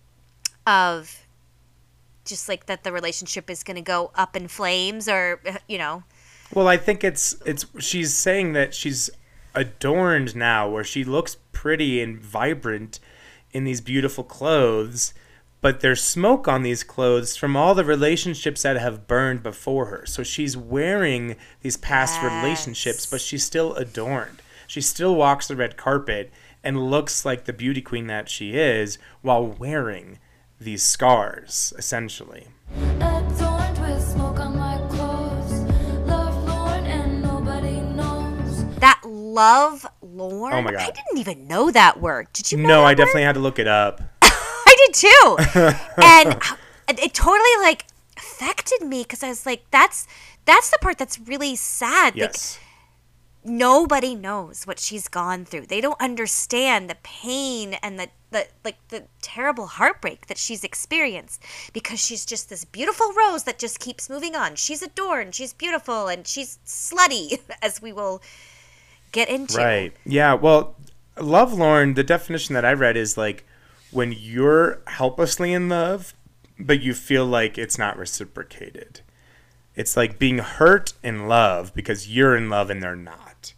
of just like that the relationship is going to go up in flames or, you know. Well, I think it's it's she's saying that she's adorned now, where she looks pretty and vibrant in these beautiful clothes, but there's smoke on these clothes from all the relationships that have burned before her. So she's wearing these past relationships, but she's still adorned. She still walks the red carpet and looks like the beauty queen that she is while wearing these scars, essentially. Adorned with smoke on my clothes. Love lorn and nobody knows. That love lorn. Oh my God. I didn't even know that word. Did you know No, that I word? definitely had to look it up. I did too. And it it totally like affected me because I was like, that's that's the part that's really sad. Yes. Like nobody knows what she's gone through. They don't understand the pain and the, the like the terrible heartbreak that she's experienced because she's just this beautiful rose that just keeps moving on. She's adorned, she's beautiful, and she's slutty, as we will get into. Right. Yeah. Well, lovelorn, the definition that I read is like when you're helplessly in love, but you feel like it's not reciprocated. It's like being hurt in love because you're in love and they're not.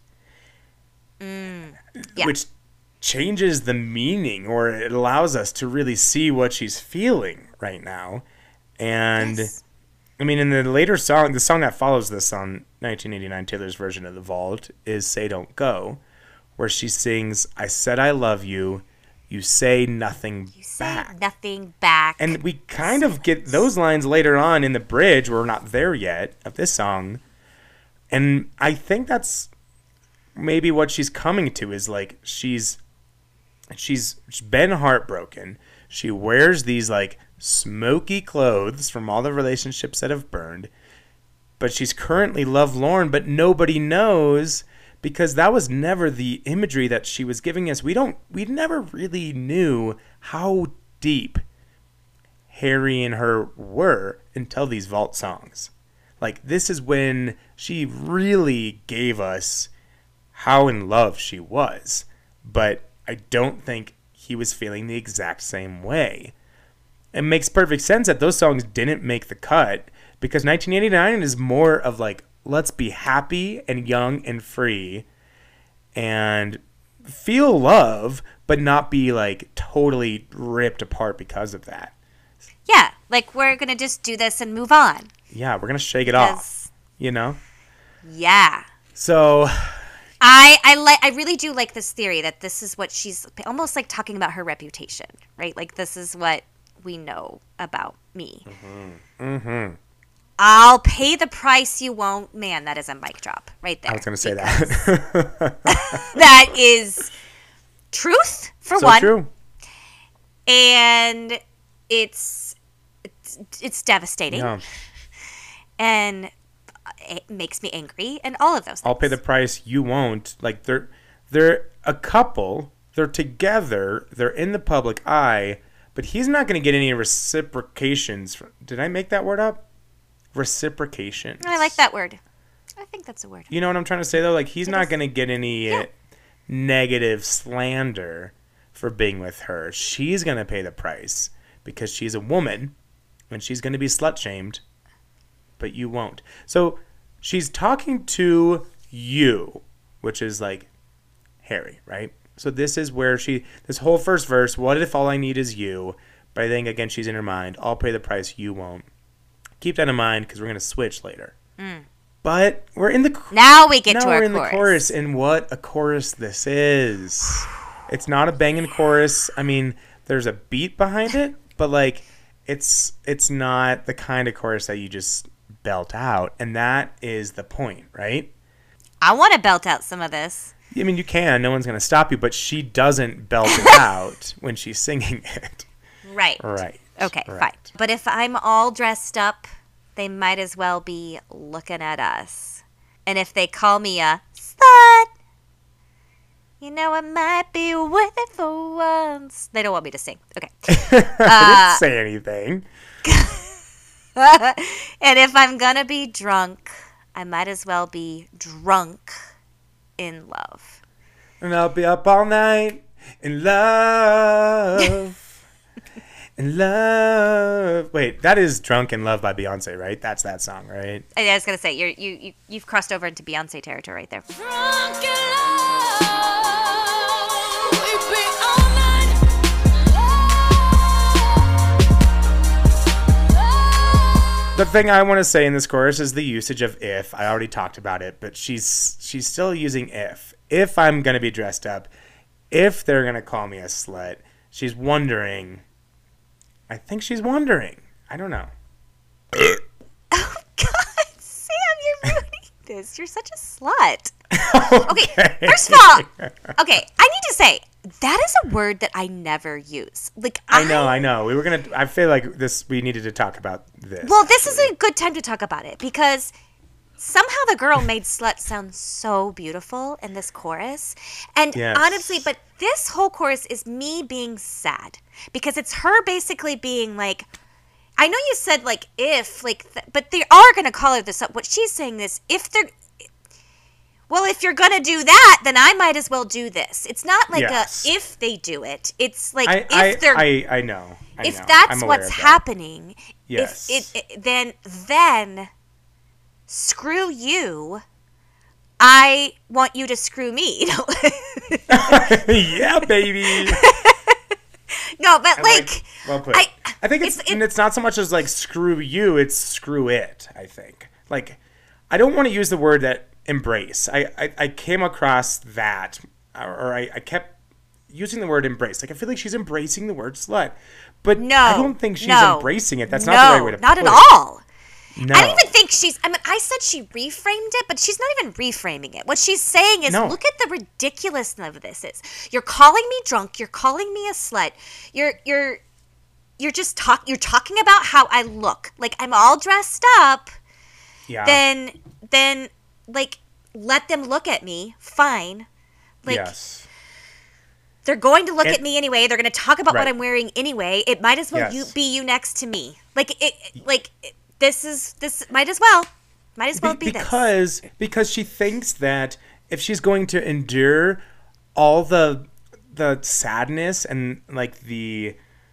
Yeah. Which changes the meaning, or it allows us to really see what she's feeling right now. And Yes. I mean, in the later song, the song that follows this on nineteen eighty-nine, Taylor's version of The Vault is Say Don't Go, where she sings, I said I love you, you say nothing You say back. nothing back. And we kind of get those lines later on in the bridge. We're not there yet of this song. And I think that's maybe what she's coming to is like she's she's been heartbroken. She wears these like smoky clothes from all the relationships that have burned. But she's currently lovelorn, but nobody knows because that was never the imagery that she was giving us. We don't we never really knew how deep Harry and her were until these Vault songs. Like this is when she really gave us how in love she was. But I don't think he was feeling the exact same way. It makes perfect sense that those songs didn't make the cut because nineteen eighty-nine is more of like, let's be happy and young and free and feel love, but not be like totally ripped apart because of that. Yeah, like we're gonna just do this and move on. Yeah, we're gonna shake it off. Because- You know. Yeah. So I I like I really do like this theory that this is what she's almost like talking about her reputation, right? Like this is what we know about me. Mm-hmm. I'll pay the price you won't. Man, that is a mic drop right there. I was gonna say that. That is truth for So one, true. and it's it's, it's devastating, Yeah. and it makes me angry, and all of those things. I'll pay the price, you won't. Like they're they're a couple, they're together, they're in the public eye, but he's not gonna get any reciprocations. From, did I make that word up? Reciprocation. I like that word. I think that's a word. You know what I'm trying to say though? Like he's It not is. gonna get any Yeah. uh, negative slander for being with her. She's gonna pay the price because she's a woman and she's gonna be slut shamed, but you won't. So she's talking to you, which is like Harry, right? So this is where she, this whole first verse, what if all I need is you? But I think again she's in her mind, I'll pay the price, you won't. Keep that in mind because we're gonna switch later. But we're in the Now we get now to we're our in chorus. the chorus, and what a chorus this is! It's not a banging chorus. I mean, there's a beat behind it, but like, it's it's not the kind of chorus that you just belt out, and that is the point, right? I want to belt out some of this. I mean, you can. No one's gonna stop you, but she doesn't belt it out when she's singing it. Right. Right. Okay, right. fine. But if I'm all dressed up, they might as well be looking at us. And if they call me a slut, you know it might be worth it for once. They don't want me to sing. Okay. I didn't say anything. And if I'm gonna be drunk, I might as well be drunk in love. And I'll be up all night in love. In love. Wait, that is "Drunk in Love" by Beyonce, right? That's that song, right? I was gonna say you're, you you you've crossed over into Beyonce territory right there. Drunk in love, we be all night love. The thing I want to say in this chorus is the usage of "if." I already talked about it, but she's she's still using "if." If I'm gonna be dressed up, if they're gonna call me a slut, she's wondering. I think she's wondering. I don't know. Oh God, Sam, you're ruining this. You're such a slut. Okay, first of all, okay, I need to say that is a word that I never use. Like I know, I know. We were gonna. I feel like this. We needed to talk about this. Well, this is a good time to talk about it because somehow the girl made slut sound so beautiful in this chorus. And Yes. honestly, but this whole chorus is me being sad because it's her basically being like, I know you said like if, like, th- but they are going to call her this up. What she's saying is if they're, well, if you're going to do that, then I might as well do this. It's not like Yes. a if they do it. It's like I, if I, they're I, I know. I if know. that's I'm aware what's of that. happening, Yes. if it, it then then screw you. I want you to screw me. No, Yeah, baby. no but I like, well put. I- I, think it's, it's- it- and it's not so much as like screw you, it's screw it. I think like I don't want to use the word that embrace. I I, I came across that, or I, I kept using the word embrace. Like I feel like she's embracing the word slut, but no, I don't think she's no, embracing it. That's no, not the right way to not put at it. all. No. I don't even think she's. I mean, I said she reframed it, but she's not even reframing it. What she's saying is, No. look at the ridiculousness of this. Is you're calling me drunk? You're calling me a slut? You're you're you're just talk. You're talking about how I look. Like I'm all dressed up. Yeah. Then then like let them look at me. Fine. Like yes. they're going to look And- at me anyway. They're going to talk about Right. what I'm wearing anyway. It might as well you Yes. be you next to me. Like it. Like it, this is this might as well. Might as well Be- be, this. because because she thinks that if she's going to endure all the the sadness and like the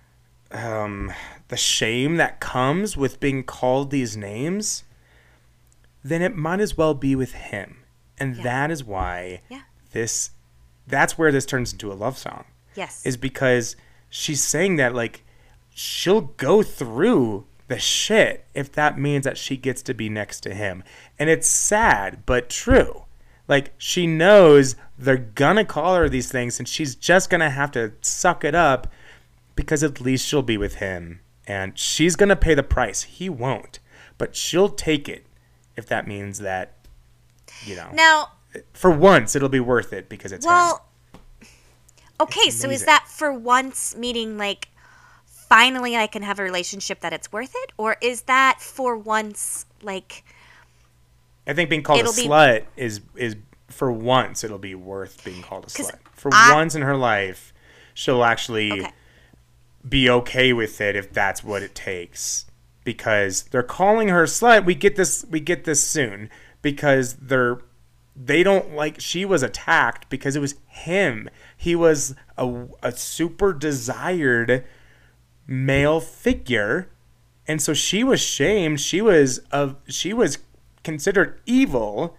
um the shame that comes with being called these names, then it might as well be with him. And Yeah. that is why Yeah. this that's where this turns into a love song. Yes. Is because she's saying that, like, she'll go through the shit if that means that she gets to be next to him. And it's sad, but true. Like, she knows they're gonna call her these things, and she's just gonna have to suck it up because at least she'll be with him. And she's gonna pay the price. He won't. But she'll take it if that means that, you know. Now, for once, it'll be worth it because it's him. well, okay, so is amazing. that for once meaning like finally I can have a relationship that it's worth it? Or is that for once like I think being called a it'll be- slut is is for once it'll be worth being called a 'Cause slut. For I- once in her life, she'll actually Okay. be okay with it if that's what it takes. Because they're calling her a slut. We get this we get this soon because they're they don't like she was attacked because it was him. He was a, a super desired male figure, and so she was shamed. She was of she was considered evil,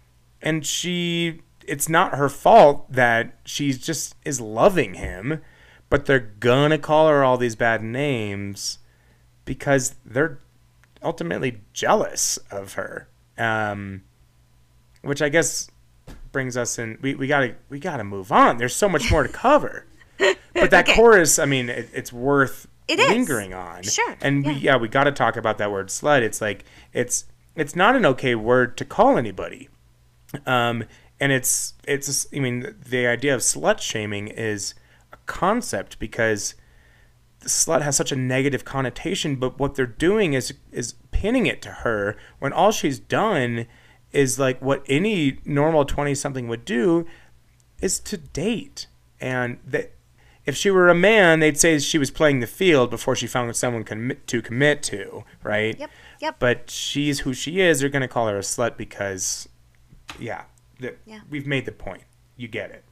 and she it's not her fault that she just is loving him, but they're gonna call her all these bad names because they're ultimately jealous of her. Um, which I guess brings us in. We, we gotta we gotta move on. There's so much more to cover. But that Okay. chorus, I mean, it, it's worth It is. lingering on. Sure, And we yeah. yeah we got to talk about that word slut. It's like it's it's not an okay word to call anybody. Um, and it's it's I mean the idea of slut shaming is a concept because the slut has such a negative connotation, but what they're doing is is pinning it to her when all she's done is like what any normal twenty something would do is to date. And that if she were a man, they'd say she was playing the field before she found someone commit to commit to, right? Yep, yep. But she's who she is. They're going to call her a slut because, yeah, the, Yeah. we've made the point. You get it.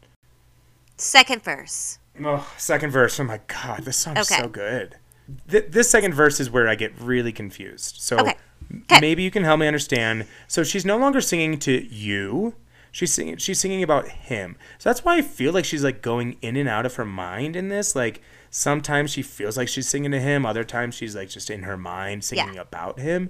second verse? Oh, second verse. Oh my God, this song's Okay. so good. Th- this second verse is where I get really confused. So Okay. m- Okay. maybe you can help me understand. So she's no longer singing to you. She's singing. She's singing about him. So that's why I feel like she's like going in and out of her mind in this. Like sometimes she feels like she's singing to him. Other times she's like just in her mind singing Yeah. about him.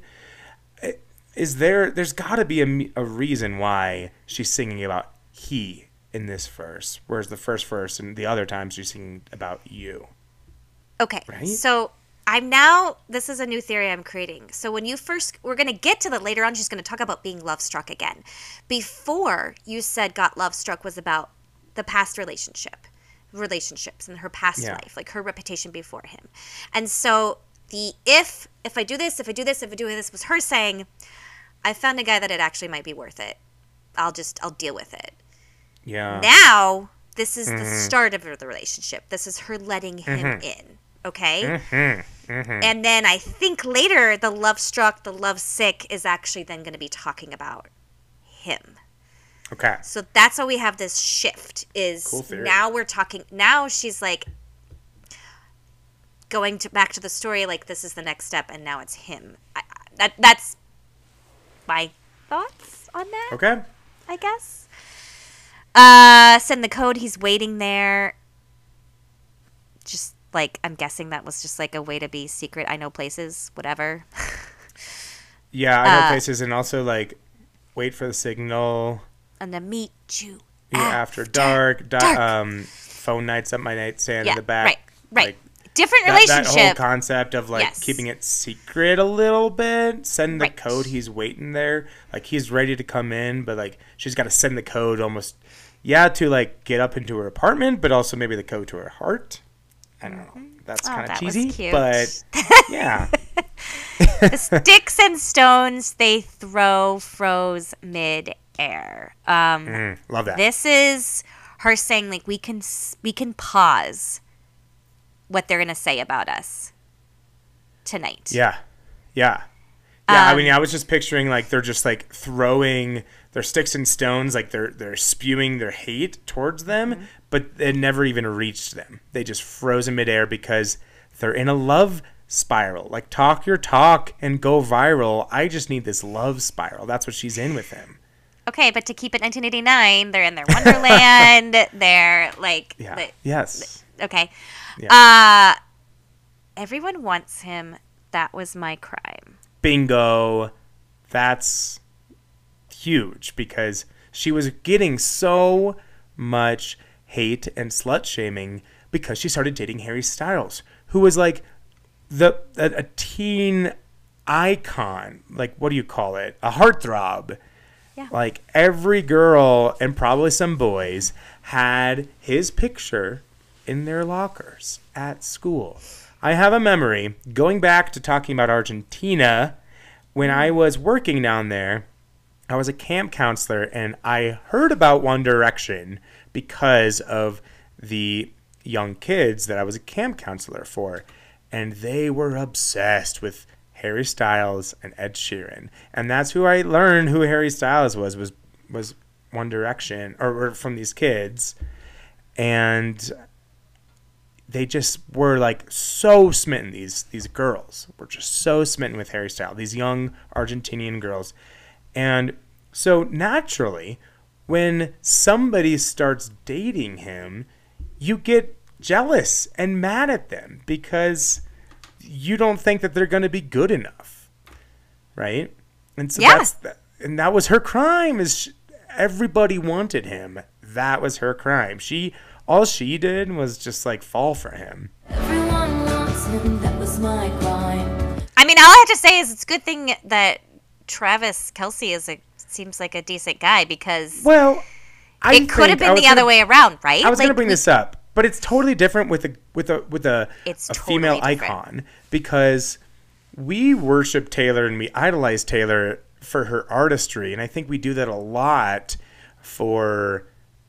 I- Is there? There's got to be a, me- a reason why she's singing about he in this verse, whereas the first verse and the other times she's singing about you. Okay. Right? So I'm now, this is a new theory I'm creating. So when you first, we're going to get to the later on, she's going to talk about being love struck again. Before you said got love struck was about the past relationship, relationships and her past Yeah. life, like her reputation before him. And so the if, if I do this, if I do this, if I do this was her saying, I found a guy that it actually might be worth it. I'll just, I'll deal with it. Yeah. Now, this is Mm-hmm. the start of the relationship. This is her letting him in. Okay? Mm-hmm. And then I think later, the love struck, the love sick is actually then going to be talking about him. Okay. So that's why we have this shift is Cool theory. now we're talking, now she's like going to back to the story, like this is the next step, and now it's him. I, I- that That's my thoughts on that. Okay. I guess. Uh, send the code. He's waiting there. Just like, I'm guessing that was just like a way to be secret. I know places, whatever. Yeah, I know Uh, places, and also like wait for the signal. And then meet you Yeah, after dark. Di- dark. Um, phone nights up my nightstand Yeah, in the back. right, right. Like, Different that, that relationship. whole concept of like Yes. keeping it secret a little bit. Send the Right. code. He's waiting there. Like he's ready to come in, but like she's got to send the code almost. Yeah, to like get up into her apartment, but also maybe the code to her heart. I don't know. That's Oh, kind of that was cheesy, cute. but yeah. The sticks and stones they throw froze mid-air. Um, Mm, love that. This is her saying like we can s- we can pause what they're gonna say about us tonight. Yeah. Yeah. Yeah, I Um, mean, I was just picturing like they're just like throwing their sticks and stones, like they're they're spewing their hate towards them, Mm-hmm. but it never even reached them. They just froze in midair because they're in a love spiral. Like talk your talk and go viral. I just need this love spiral. That's what she's in with him. okay, but to keep it nineteen eighty-nine, they're in their Wonderland. They're like, Yeah. the- yes. okay. Yeah. Uh, everyone wants him. That was my crime. Bingo. That's huge because she was getting so much hate and slut shaming because she started dating Harry Styles, who was like the a, a teen icon. Like, what do you call it? A heartthrob. Yeah. Like, every girl and probably some boys had his picture in their lockers at school. I have a memory going back to talking about Argentina. When I was working down there, I was a camp counselor, and I heard about One Direction because of the young kids that I was a camp counselor for. And they were obsessed with Harry Styles and Ed Sheeran. And that's who I learned who Harry Styles was, was, was One Direction, or, or from these kids. And they just were like so smitten. These these girls were just so smitten with Harry Styles, these young Argentinian girls. And so naturally, when somebody starts dating him, you get jealous and mad at them because you don't think that they're going to be good enough, right? And so Yeah. that's the, and that was her crime. Is she, everybody wanted him. That was her crime. She all she did was just like fall for him. Everyone wants him, that was my crime. I mean, all I have to say is it's a good thing that Travis Kelce is a seems like a decent guy because Well, I it could have think- I been was the other gonna- way around, right? I was going to Like, bring we- this up, but it's totally different with a with a with a, It's a totally female different. icon because we worship Taylor and we idolize Taylor for her artistry, and I think we do that a lot for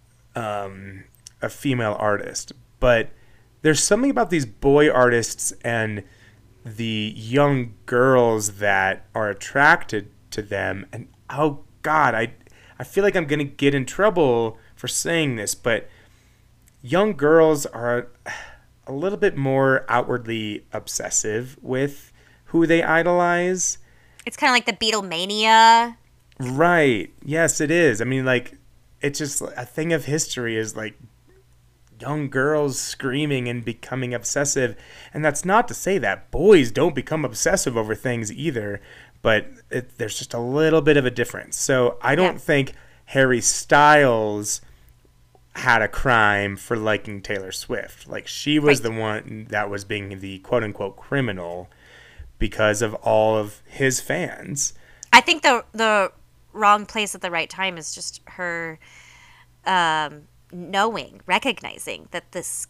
um, a female artist. But there's something about these boy artists and the young girls that are attracted to them, and oh God, I I feel like I'm gonna get in trouble for saying this, but young girls are a little bit more outwardly obsessive with who they idolize. It's kind of like the Beatlemania. Right. Yes, it is. I mean, like, it's just a thing of history is like young girls screaming and becoming obsessive. And that's not to say that boys don't become obsessive over things either, but it, there's just a little bit of a difference. So I don't Yeah. think Harry Styles had a crime for liking Taylor Swift. Like, she was Right. the one that was being the quote-unquote criminal because of all of his fans. I think the the wrong place at the right time is just her um, knowing, recognizing that this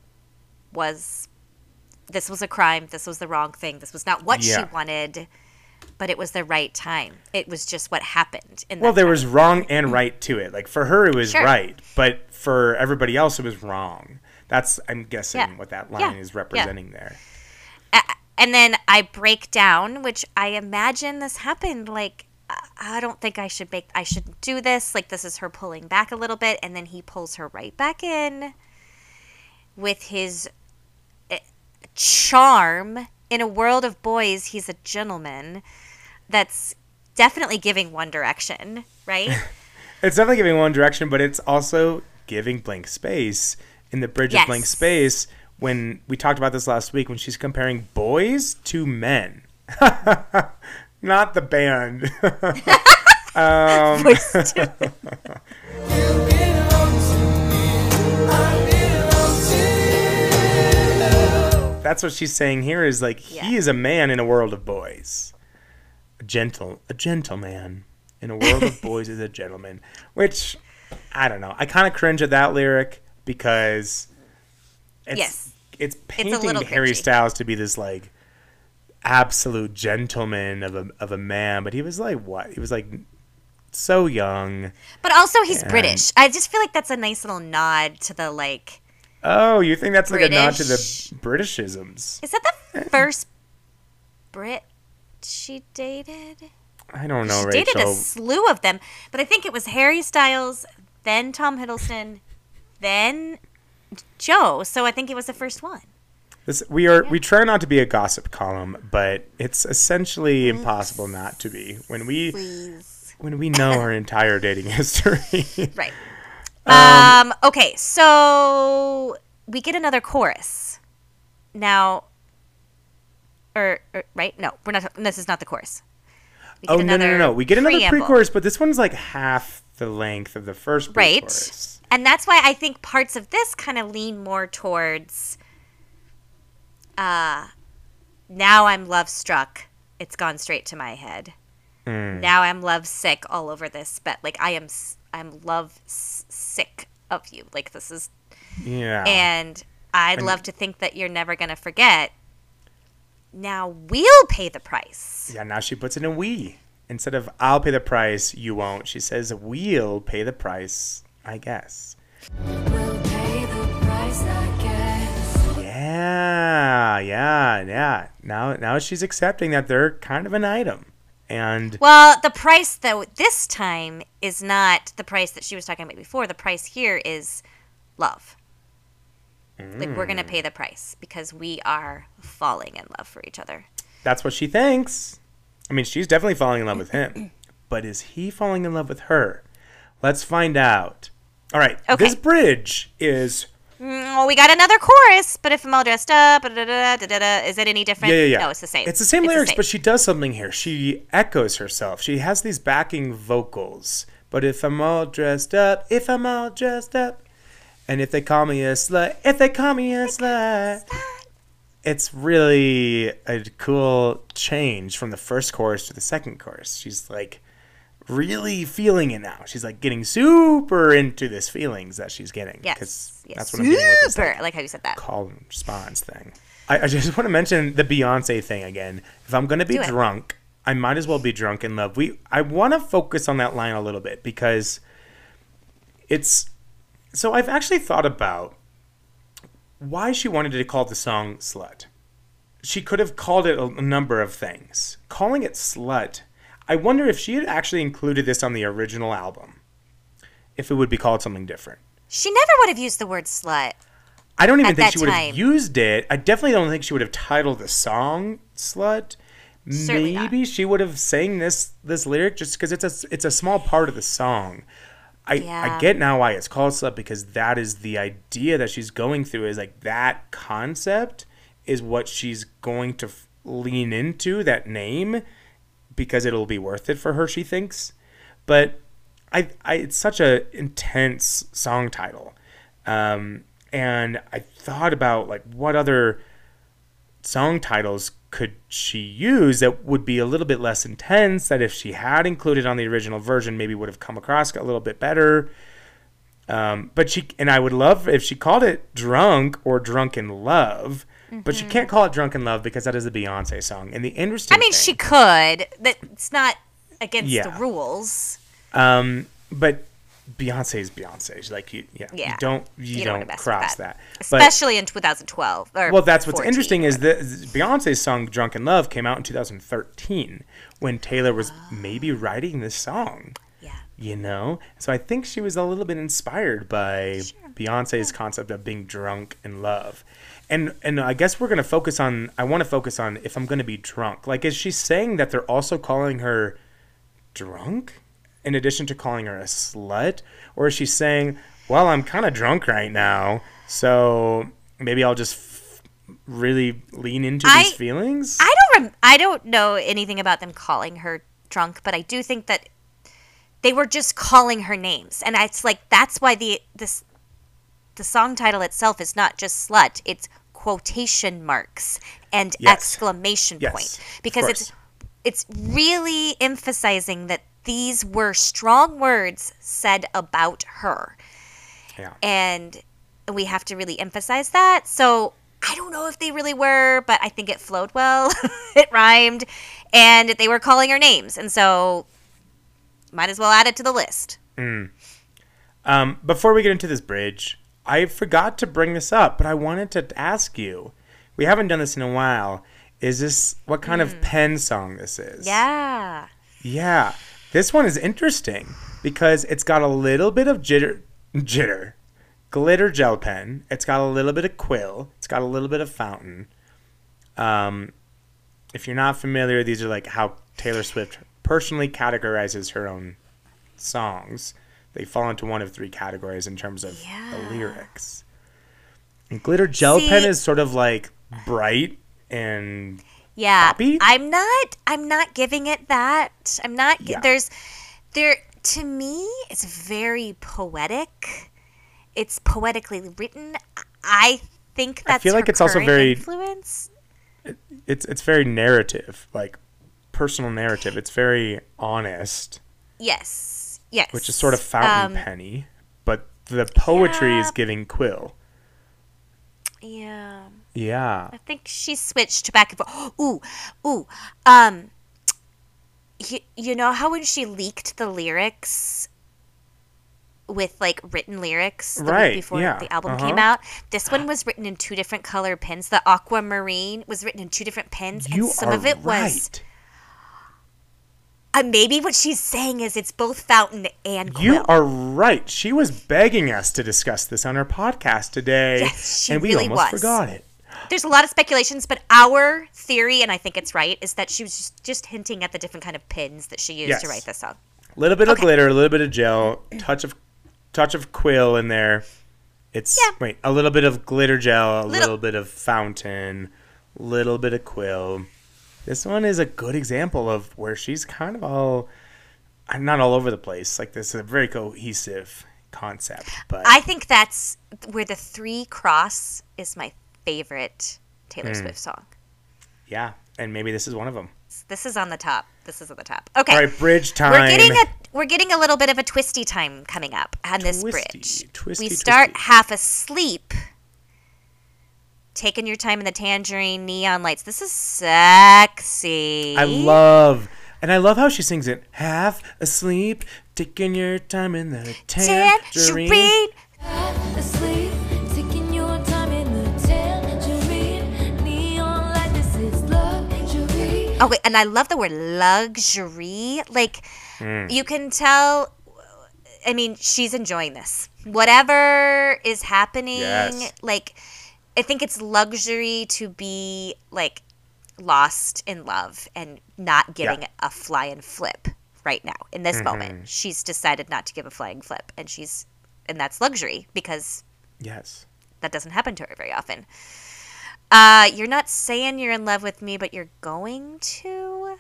was this was a crime. This was the wrong thing. This was not what she Yeah. wanted, but it was the right time. It was just what happened. In Well, that there time. was wrong and right to it. Like, for her, it was Sure. right, but for everybody else, it was wrong. That's, I'm guessing, Yeah. what that line Yeah. is Yeah. representing there. And then I break down, which I imagine this happened. Like, I- I don't think I should make, I shouldn't do this. Like, this is her pulling back a little bit. And then he pulls her right back in with his eh, charm. In a world of boys, he's a gentleman. That's definitely giving One Direction, right? It's definitely giving One Direction, but it's also giving Blank Space in the Bridge of Blank Yes. Space. When we talked about this last week, when she's comparing boys to men, not the band. um, that's what she's saying here is like, Yeah. he is a man in a world of boys. A gentle, a gentleman in a world of boys is a gentleman, which I don't know. I kind of cringe at that lyric because it's, Yes. it's painting little Harry cringy. Styles to be this like absolute gentleman of a, of a man, but he was like, what? He was like so young. But also, he's And- British. I just feel like that's a nice little nod to the, like, Oh, you think that's like a nod to British. the Britishisms? is that the first Brit she dated? I don't know, She Rachel. dated a slew of them, but I think it was Harry Styles, then Tom Hiddleston, then Joe. So I think it was the first one. This, we are we try not to be a gossip column, but it's essentially impossible not to be. When we Please. when we know her entire dating history. Right. Um, okay, so we get another chorus. Now, or, or right? No, we're not. This is not the chorus. We get Oh, no, no, no, no. We get another preamble. pre-chorus, but this one's like half the length of the first Right. pre-chorus. And that's why I think parts of this kind of lean more towards uh now I'm love struck. It's gone straight to my head. Mm. Now I'm love sick all over this, but like I am s- I'm love s- sick of you. Like this is Yeah. and I'd And- love to think that you're never going to forget. Now we'll pay the price. Yeah, now she puts in a we. Instead of I'll pay the price, you won't. She says we'll pay the price, I guess. We'll pay the price, I guess. Yeah, yeah, yeah. Now now she's accepting that they're kind of an item. And Well, the price though this time is not the price that she was talking about before. The price here is love. Like we're going to pay the price because we are falling in love for each other. that's what she thinks. I mean, she's definitely falling in love with him. But is he falling in love with her? Let's find out. All right. Okay. This bridge is Mm, well, we got another chorus, but if I'm all dressed up, da, da, da, da, da, da, is it any different? Yeah, yeah, yeah. No, it's the same. It's the same lyrics, same. but she does something here. She echoes herself. She has these backing vocals. But if I'm all dressed up, if I'm all dressed up, and if they call me a slut, if they call me a slut, it's really a cool change from the first chorus to the second chorus. She's like really feeling it now. She's like getting super into this feelings that she's getting. Yes, 'cause yes. that's what I'm getting with this Super. like, I like how you said that. call and response thing. I, I just want to mention the Beyonce thing again. If I'm going to be Do it. drunk, I might as well be drunk in love. We I want to focus on that line a little bit because it's so I've actually thought about why she wanted to call the song Slut. She could have called it a, a number of things. Calling it Slut, I wonder if she had actually included this on the original album, if it would be called something different. She never would have used the word slut. I don't even At think that she would time. have used it. I definitely don't think she would have titled the song "Slut." Certainly not. Maybe she would have sang this this lyric just because it's a it's a small part of the song. I Yeah. I get now why it's called "Slut" because that is the idea that she's going through. Is like that concept is what she's going to f- lean into, that name, because it'll be worth it for her. She thinks, but I I it's such a intense song title. Um, and I thought about like what other song titles could she use that would be a little bit less intense, that if she had included on the original version maybe would have come across a little bit better. Um, but she and I would love if she called it Drunk or Drunk in Love, but she can't call it Drunk in Love because that is a Beyonce song. And the interesting I mean, thing, she could. That it's not against Yeah. the rules. Um, but Beyonce is Beyonce. She's like you, yeah, Yeah. you don't you, You don't wanna don't mess with cross that. that. But Especially in twenty twelve. Or well, that's what's fourteen. interesting is that Beyonce's song "Drunk in Love" came out in two thousand thirteen when Taylor was maybe writing this song. Yeah. You know, so I think she was a little bit inspired by Beyonce's concept of being drunk in love. And and I guess we're gonna focus on. I want to focus on if I'm gonna be drunk. Like, is she saying that they're also calling her drunk in addition to calling her a slut, or is she saying, "Well, I'm kind of drunk right now, so maybe I'll just f- really lean into I- these feelings"? I don't. Rem- I don't know anything about them calling her drunk, but I do think that they were just calling her names, and it's like that's why the this the song title itself is not just slut; it's quotation marks and Yes. exclamation Yes, point of because course. it's it's really emphasizing that these were strong words said about her, Yeah. and we have to really emphasize that. So I don't know if they really were, but I think it flowed well. It rhymed, and they were calling her names, and so might as well add it to the list. Um, before we get into this bridge, I forgot to bring this up, but I wanted to ask you. We haven't done this in a while. Is this what kind of pen song this is? Yeah. Yeah. This one is interesting because it's got a little bit of jitter, jitter, glitter gel pen. It's got a little bit of quill. It's got a little bit of fountain. Um, if you're not familiar, these are like how Taylor Swift personally categorizes her own songs. They fall into one of three categories in terms of Yeah. the lyrics. And Glitter Gel See- Pen is sort of like bright and Yeah, Poppy? I'm not. I'm not giving it that. I'm not. Yeah. There's, there. To me, it's very poetic. It's poetically written. I think that's. feel like her it's also current very- influence. it's it's very narrative, like personal narrative. It's very honest, Yes. Yes. which is sort of fountain Um, penny, but the poetry yeah. is giving Quill. Yeah. Yeah. I think she switched back and forth. Ooh, ooh. Um, you, you know how when she leaked the lyrics with like written lyrics the Right, week before yeah, the album uh-huh. came out? This one was written in two different color pens. The aquamarine was written in two different pens, You and some are of it right. was. Uh, maybe what she's saying is it's both fountain and quill. You are right. She was begging us to discuss this on our podcast today, Yes, she and we really almost was. forgot it. There's a lot of speculations, but our theory, and I think it's right, is that she was just, just hinting at the different kind of pins that she used Yes. to write this song. A little bit of Okay. glitter, a little bit of gel, touch of touch of Quill in there. It's Yeah. wait, a little bit of glitter gel, a Little- little bit of fountain, little bit of Quill. This one is a good example of where she's kind of all, I'm not all over the place. Like this is a very cohesive concept, but I think that's where the three cross is my favorite Taylor Hmm. Swift song. yeah, and maybe this is one of them. This is on the top. This is at the top. Okay. All right, bridge time. We're getting a we're getting a little bit of a twisty time coming up on this Twisty, bridge. twisty, we start twisty. half asleep, taking your time in the tangerine neon lights. This is sexy. I love, and I love how she sings it. Half asleep, taking your time in the tangerine. tangerine. Asleep, taking your time in the tangerine. Neon light, this is luxury. Oh wait, and I love the word luxury. Like Hmm. you can tell. I mean, she's enjoying this. Whatever is happening, Yes. like I think it's luxury to be like lost in love and not giving Yeah. a flying flip right now in this Mm-hmm. moment. She's decided not to give a flying flip, and she's and that's luxury because Yes. that doesn't happen to her very often. Uh, you're not saying you're in love with me, but you're going to.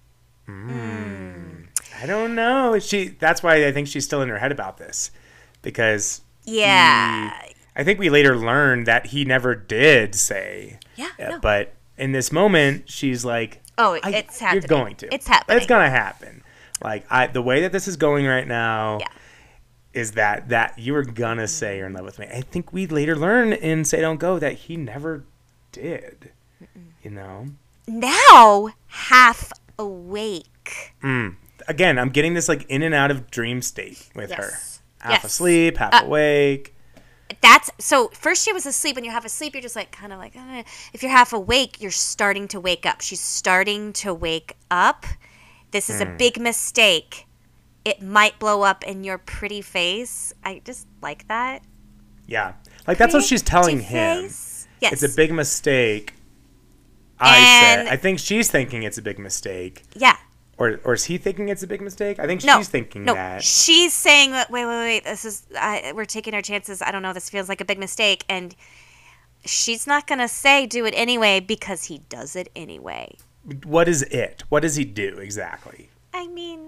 I don't know. She. That's why I think she's still in her head about this, because Yeah. he- I think we later learned that he never did say. Yeah, uh, no. But in this moment, she's like, Oh, I- it's happening. You're going to. It's happening. It's gonna happen. Like I, the way that this is going right now. Yeah. Is that that you were gonna say you're in love with me? I think we later learn in Say Don't Go that he never did. You know. Now half awake. Mm. Again, I'm getting this like in and out of dream state with Yes. her. Half Yes. asleep, half Uh, awake. That's so. First, she was asleep. When you're half asleep, you're just like kind of like. Eh. If you're half awake, you're starting to wake up. She's starting to wake up. This is a Hmm. big mistake. It might blow up in your pretty face. I just like that. Yeah. Like that's what Pretty she's telling him. face. Yes. It's a big mistake. I And- said. I think she's thinking it's a big mistake. Yeah. Or or is he thinking it's a big mistake? I think No. she's thinking no. that. She's saying that. Wait, wait, wait. This is. I, we're taking our chances. I don't know. This feels like a big mistake, and she's not gonna say do it anyway because he does it anyway. What is it? What does he do exactly? I mean,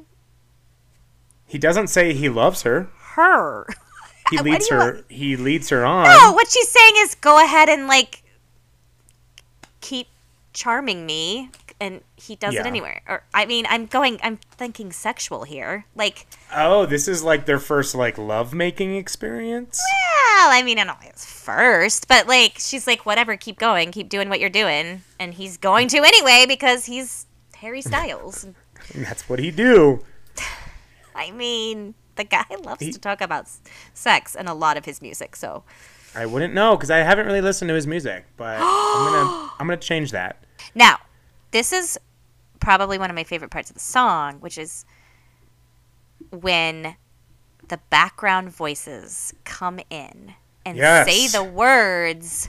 He doesn't say he loves her. her. He What do leads you her. want? He leads her on. No, what she's saying is go ahead and like keep charming me, and he does Yeah. it anywhere. Or I mean, I'm going. I'm thinking sexual here. Like, Oh, this is like their first like love making experience. well, I mean, I don't know it's first, but like she's like, whatever, keep going, keep doing what you're doing, and he's going to anyway because he's Harry Styles. That's what he do. I mean, the guy loves He- to talk about s- sex in a lot of his music, so. I wouldn't know because I haven't really listened to his music, but I'm gonna I'm gonna change that. Now, this is probably one of my favorite parts of the song, which is when the background voices come in and Yes. say the words.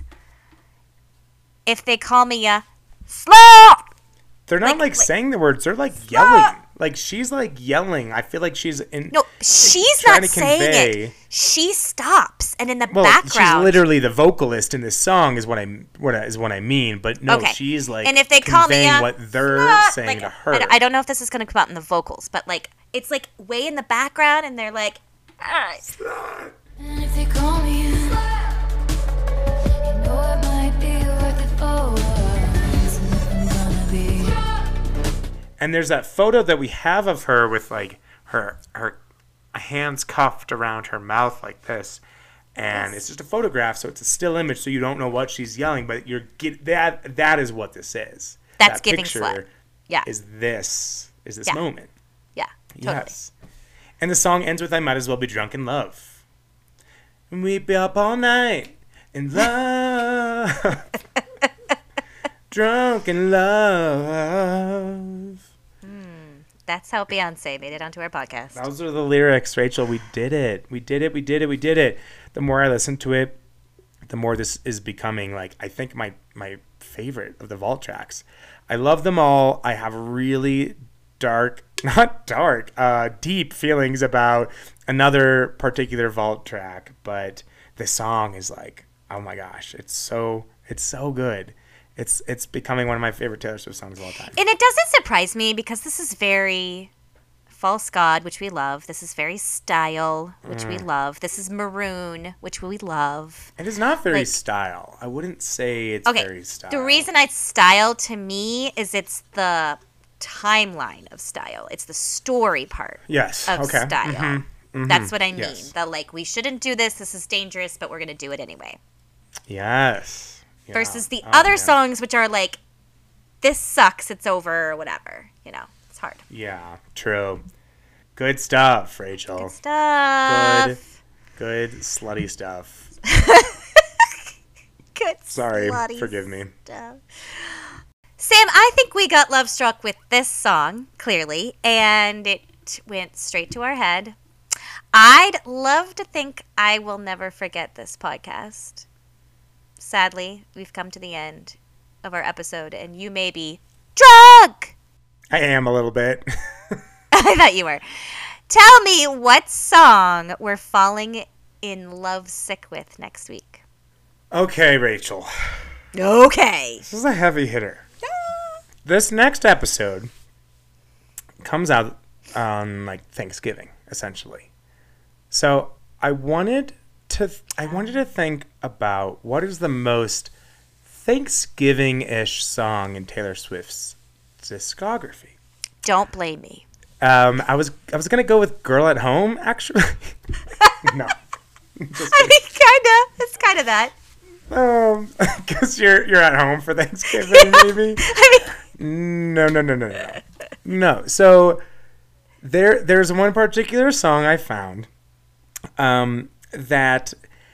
If they call me a slut, They're not Like- like, like- saying the words; they're like yelling. Like, she's, like, yelling. I feel like she's in... No, she's trying not to saying convey- it. She stops, and in the Well, background, she's literally the vocalist in this song is what I what I, is what I mean. But no, Okay. she's like and if they call me conveying up, what they're not- saying like, to her. I don't, I don't know if this is going to come out in the vocals, but like it's like way in the background, and they're like, "Ah." And if they call me, you know it might be worth it for once. And if I'm gonna be, And there's that photo that we have of her with like her her hands cuffed around her mouth like this, and it's just a photograph, so it's a still image, so you don't know what she's yelling, but you're get that that is what this is. That's that giving picture slut. Yeah. Is this is this Yeah. moment? Yeah, totally. Yes. And the song ends with "I might as well be drunk in love." And we be up all night in love, drunk in love. That's how Beyonce made it onto our podcast. Those are the lyrics, Rachel. We did it. We did it. We did it. We did it. The more I listen to it, the more this is becoming like I think my my favorite of the vault tracks. I love them all. I have really dark, not dark, uh, deep feelings about another particular vault track, but the song is like, oh my gosh, it's so it's so good. It's it's becoming one of my favorite Taylor Swift songs of all time. And it doesn't surprise me because this is very False God, which we love. This is very Style, which Mm. we love. This is Maroon, which we love. It is not very Like- style. I wouldn't say it's Okay, very style. the reason it's Style to me is it's the timeline of Style. It's the story part Yes. of okay. Style. Mhm, mhm, That's what I mean. yes. The like, we shouldn't do this. This is dangerous, but we're going to do it anyway. Yes. Yeah. Versus the Oh, other man. songs, which are like, this sucks, it's over, or whatever. You know, it's hard. Yeah. True. Good stuff, Rachel. Good stuff. Good. Good slutty stuff. Good. Sorry. slutty Forgive me. stuff. Sam, I think we got love struck with this song, clearly, and it went straight to our head. I'd love to think I will never forget this podcast. Sadly, we've come to the end of our episode, and you may be drunk. I am a little bit. I thought you were. Tell me what song we're falling in love sick with next week. Okay, Rachel. Okay. This is a heavy hitter. This next episode comes out on like Thanksgiving, essentially. So I wanted to I wanted to think about what is the most Thanksgiving-ish song in Taylor Swift's discography. Don't blame me. Um, I was I was gonna go with "Girl at Home," actually. No, just I mean, kinda. It's kind of that. Um, because you're you're at home for Thanksgiving, maybe. I mean, No, no, no, no, no, no. So there, there's one particular song I found um, that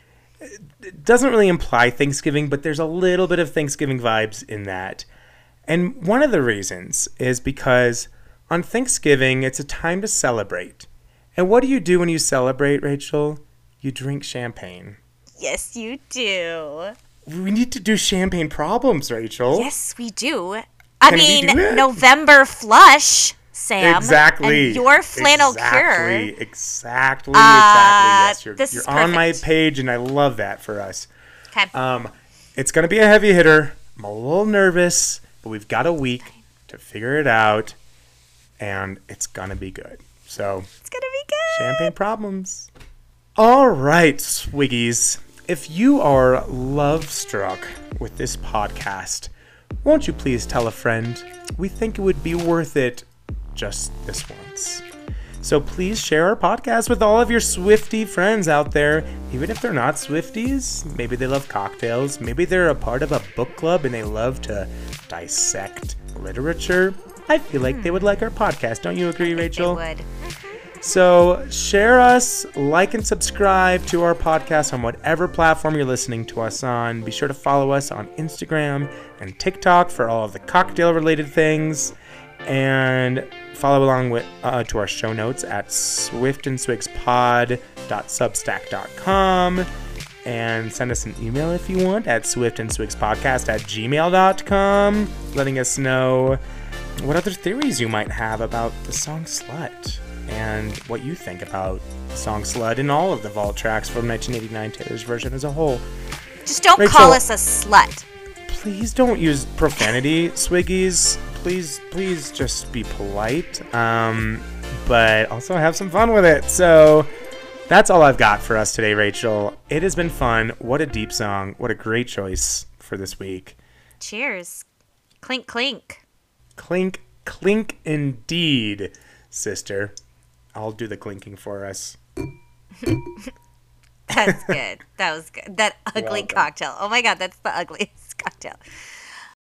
doesn't really imply Thanksgiving, but there's a little bit of Thanksgiving vibes in that. And one of the reasons is because on Thanksgiving, it's a time to celebrate. And what do you do when you celebrate, Rachel? You drink champagne. yes, you do. We need to do champagne problems, Rachel. Yes, we do. I Can we mean, do it? November flush, Sam. Exactly. And your flannel exactly, cure. Exactly. Exactly. Uh, Yes, you're, this you're is on my perfect. page, and I love that for us. Okay. Um, it's gonna be a heavy hitter. I'm a little nervous, but we've got a week to figure it out, and it's gonna be good. So, it's going to be good. champagne problems. All right, Swiggies. If you are love struck with this podcast, won't you please tell a friend? We think it would be worth it just this once. So please share our podcast with all of your Swiftie friends out there, even if they're not Swifties. Maybe they love cocktails. Maybe they're a part of a book club and they love to dissect literature. I feel like they would like our podcast. Don't you agree, Rachel? They would. So share us, like and subscribe to our podcast on whatever platform you're listening to us on. Be sure to follow us on Instagram and TikTok for all of the cocktail related things. And follow along with uh, to our show notes at swift and swigs pod dot substack dot com. And send us an email if you want at swiftandswigspodcast at gmail dot com, letting us know what other theories you might have about the song Slut and what you think about the song Slut and all of the vault tracks from nineteen eighty-nine Taylor's version as a whole. Just don't Rachel, call us a slut. Please don't use profanity, Swiggies. Please, please just be polite, um, but also have some fun with it. So that's all I've got for us today, Rachel. It has been fun. What a deep song. What a great choice for this week. Cheers. Clink, clink. Clink, clink indeed, sister. I'll do the clinking for us. That's good. That was good. That ugly Welcome. cocktail. Oh my God, that's the ugliest cocktail.